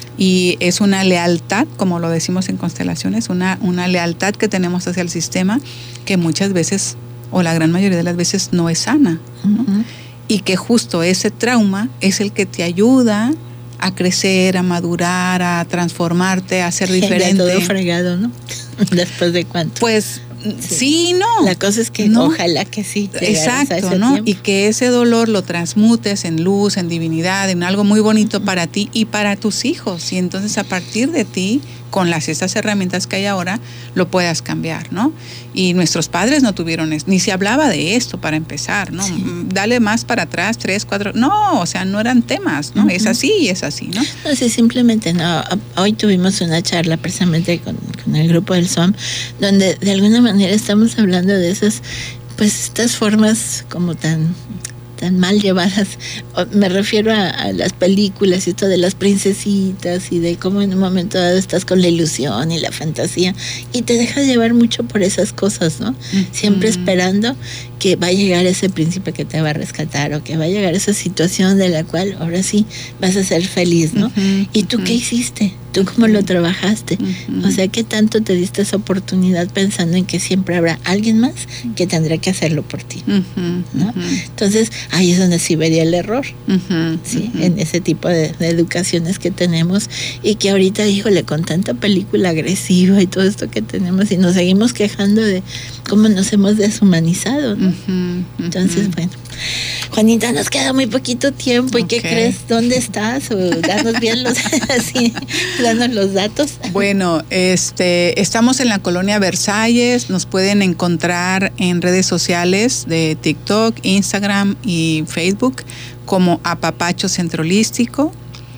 Y es una lealtad, como lo decimos en constelaciones, una, una lealtad que tenemos hacia el sistema que muchas veces, o la gran mayoría de las veces, no es sana, ¿no? Uh-huh. Y que justo ese trauma es el que te ayuda a crecer, a madurar, a transformarte, a ser diferente. Ya todo fregado, ¿no? ¿Después de cuánto? Pues sí, sí no. La cosa es que no. ojalá que sí. Exacto, a ese ¿no? tiempo. Y que ese dolor lo transmutes en luz, en divinidad, en algo muy bonito uh-huh. para ti y para tus hijos. Y entonces a partir de ti, con las estas herramientas que hay ahora, lo puedas cambiar, ¿no? Y nuestros padres no tuvieron esto, ni se hablaba de esto para empezar, ¿no? Sí. Dale más para atrás, tres, cuatro, no, o sea, no eran temas, ¿no? Uh-huh. Es así y es así, ¿no? No, sí, simplemente no. Hoy tuvimos una charla precisamente con, con el grupo del S O M, donde de alguna manera estamos hablando de esas, pues estas formas como tan tan mal llevadas. Me refiero a, a las películas y esto de las princesitas y de cómo en un momento dado estás con la ilusión y la fantasía y te dejas llevar mucho por esas cosas, ¿no? Uh-huh. Siempre esperando que va a llegar ese príncipe que te va a rescatar o que va a llegar esa situación de la cual ahora sí vas a ser feliz, ¿no? Uh-huh. ¿Y tú uh-huh. qué hiciste? ¿Tú cómo lo trabajaste? Uh-huh. O sea, ¿qué tanto te diste esa oportunidad pensando en que siempre habrá alguien más que tendrá que hacerlo por ti? Uh-huh. ¿No? Uh-huh. Entonces, ahí es donde sí vería el error, uh-huh. ¿sí? Uh-huh. En ese tipo de, de educaciones que tenemos y que ahorita, híjole, con tanta película agresiva y todo esto que tenemos y nos seguimos quejando de cómo nos hemos deshumanizado, ¿no? Uh-huh. Uh-huh. Entonces, bueno, Juanita, nos queda muy poquito tiempo. ¿Y okay. qué crees? ¿Dónde estás? O danos bien los, así, danos los datos. Bueno, este, estamos en la colonia Versalles. Nos pueden encontrar en redes sociales de TikTok, Instagram y Facebook como Apapacho Centro Holístico.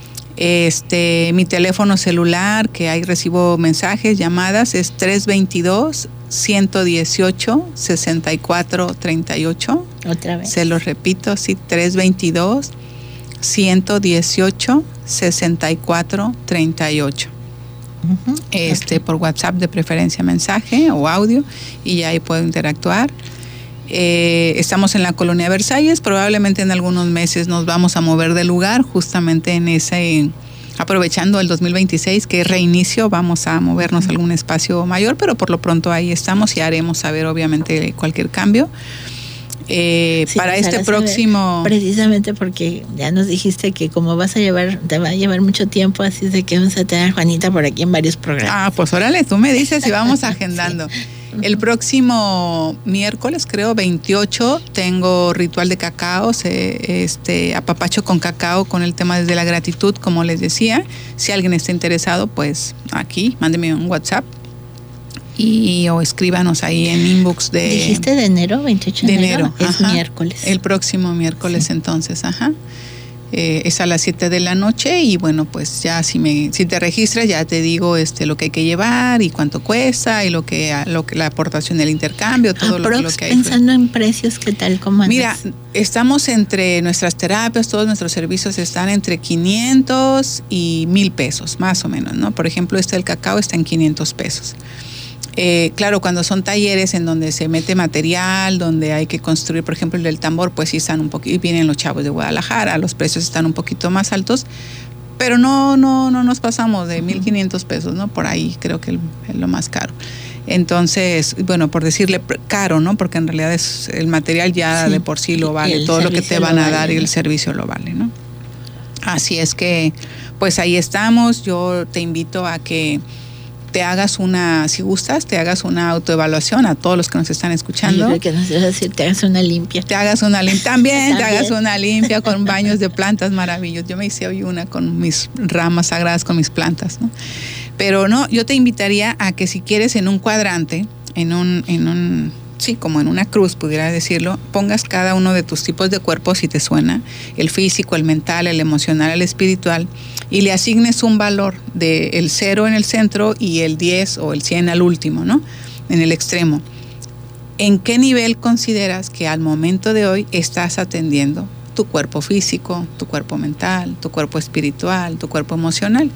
Este, mi teléfono celular, que ahí recibo mensajes, llamadas, es tres dos dos, uno uno ocho, seis cuatro tres ocho. Otra vez. Se lo repito, sí, tres dos dos, uno uno ocho, seis cuatro tres ocho. Uh-huh. Este, okay. Por WhatsApp de preferencia mensaje o audio y ahí puedo interactuar. Eh, estamos en la colonia Versalles, probablemente en algunos meses nos vamos a mover de lugar, justamente en ese, aprovechando el dos mil veintiséis que es reinicio, vamos a movernos a algún espacio mayor, pero por lo pronto ahí estamos y haremos saber obviamente cualquier cambio. Eh, sí, para este próximo... Precisamente porque ya nos dijiste que como vas a llevar, te va a llevar mucho tiempo, así es de que vamos a tener a Juanita por aquí en varios programas. Ah, pues órale, tú me dices y vamos agendando. Sí. El próximo miércoles, creo, veintiocho, tengo ritual de cacao, se, este, apapacho con cacao con el tema desde la gratitud, como les decía. Si alguien está interesado, pues aquí, mándeme un WhatsApp y o escríbanos ahí en inbox de... ¿Dijiste de enero, veintiocho de, de enero? enero es ajá, miércoles. El próximo miércoles, sí. Entonces, ajá. Eh, es a las siete de la noche y bueno, pues ya si me si te registras ya te digo este lo que hay que llevar y cuánto cuesta y lo que lo que la aportación del intercambio, todo Aprox, lo, lo que hay. Pensando en precios, ¿qué tal? ¿Cómo andas? Mira, estamos entre nuestras terapias, todos nuestros servicios están entre quinientos y mil pesos, más o menos, ¿no? Por ejemplo, este del cacao está en quinientos pesos. Eh, claro, cuando son talleres en donde se mete material, donde hay que construir, por ejemplo, el del tambor, pues sí están un poquito, vienen los chavos de Guadalajara, los precios están un poquito más altos, pero no, no, no nos pasamos de mil quinientos pesos, ¿no? Por ahí creo que es lo más caro. Entonces, bueno, por decirle caro, ¿no? Porque en realidad es el material ya sí, de por sí lo vale, todo lo que te van a vale, dar y el servicio lo vale, ¿no? Así es que, pues ahí estamos. Yo te invito a que te hagas una, si gustas, te hagas una autoevaluación a todos los que nos están escuchando. Ay, que nos vas a decir, te hagas una limpia. Te hagas una limpia, también, también te hagas una limpia con baños de plantas maravillosos. Yo me hice hoy una con mis ramas sagradas, con mis plantas, ¿no? Pero no, yo te invitaría a que si quieres en un cuadrante, en un, en un, sí, como en una cruz, pudiera decirlo, pongas cada uno de tus tipos de cuerpos, si te suena, el físico, el mental, el emocional, el espiritual, y le asignes un valor de el cero en el centro y el diez o el cien al último, ¿no? En el extremo. ¿En qué nivel consideras que al momento de hoy estás atendiendo tu cuerpo físico, tu cuerpo mental, tu cuerpo espiritual, tu cuerpo emocional?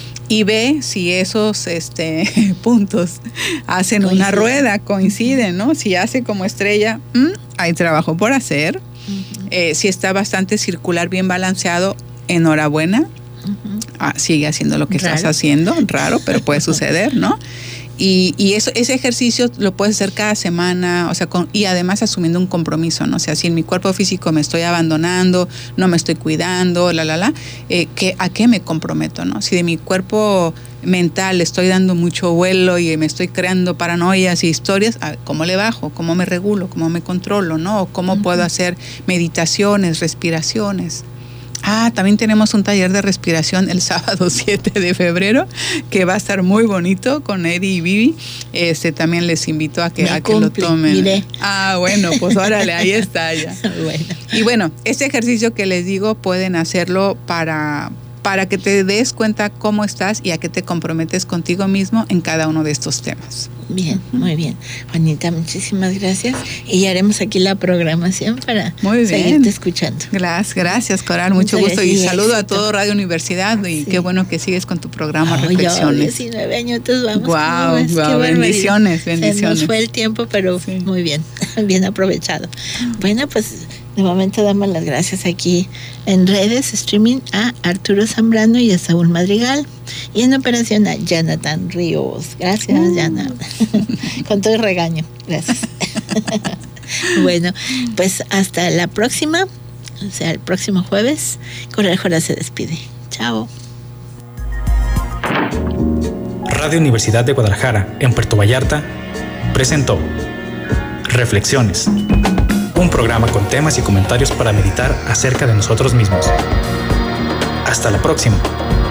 Y ve si esos este, puntos hacen coinciden. Una rueda, coinciden, ¿no? Si hace como estrella, mmm, hay trabajo por hacer. Uh-huh. Eh, si está bastante circular, bien balanceado, enhorabuena. Uh-huh. Ah, sigue haciendo lo que raro. Estás haciendo, raro, pero puede suceder, ¿no? Y, y eso, ese ejercicio lo puedes hacer cada semana, o sea, con, y además asumiendo un compromiso, ¿no? O sea, si en mi cuerpo físico me estoy abandonando, no me estoy cuidando, la, la, la, eh, ¿qué, ¿a qué me comprometo, no? Si de mi cuerpo mental le estoy dando mucho vuelo y me estoy creando paranoias y historias, ¿cómo le bajo? ¿Cómo me regulo? ¿Cómo me controlo? ¿No? ¿Cómo uh-huh. puedo hacer meditaciones, respiraciones? Ah, también tenemos un taller de respiración el sábado siete de febrero, que va a estar muy bonito con Eddie y Vivi. Este, también les invito a que, a que lo tomen. Miré. Ah, bueno, pues órale, ahí está ya. Bueno. Y bueno, este ejercicio que les digo pueden hacerlo para, para que te des cuenta cómo estás y a qué te comprometes contigo mismo en cada uno de estos temas. Bien, muy bien. Juanita, muchísimas gracias. Y ya haremos aquí la programación para muy seguirte escuchando. Gracias, gracias, Coral. Mucho Muchas gusto. Y saludo a todo Radio Universidad. Y sí. Qué bueno que sigues con tu programa oh, Reflexiones. Yo, diecinueve añitos, vamos. Wow, wow, bendiciones, bendiciones. Se nos fue el tiempo, pero sí. Muy bien, bien aprovechado. Bueno, pues de momento damos las gracias aquí en redes, streaming, a Arturo Zambrano y a Saúl Madrigal. Y en operación a Jonathan Ríos. Gracias, uh. Yana. Con todo el regaño. Gracias. Bueno, pues hasta la próxima. O sea, el próximo jueves. Coral Jora se despide. Chao. Radio Universidad de Guadalajara, en Puerto Vallarta, presentó Reflexiones. Un programa con temas y comentarios para meditar acerca de nosotros mismos. Hasta la próxima.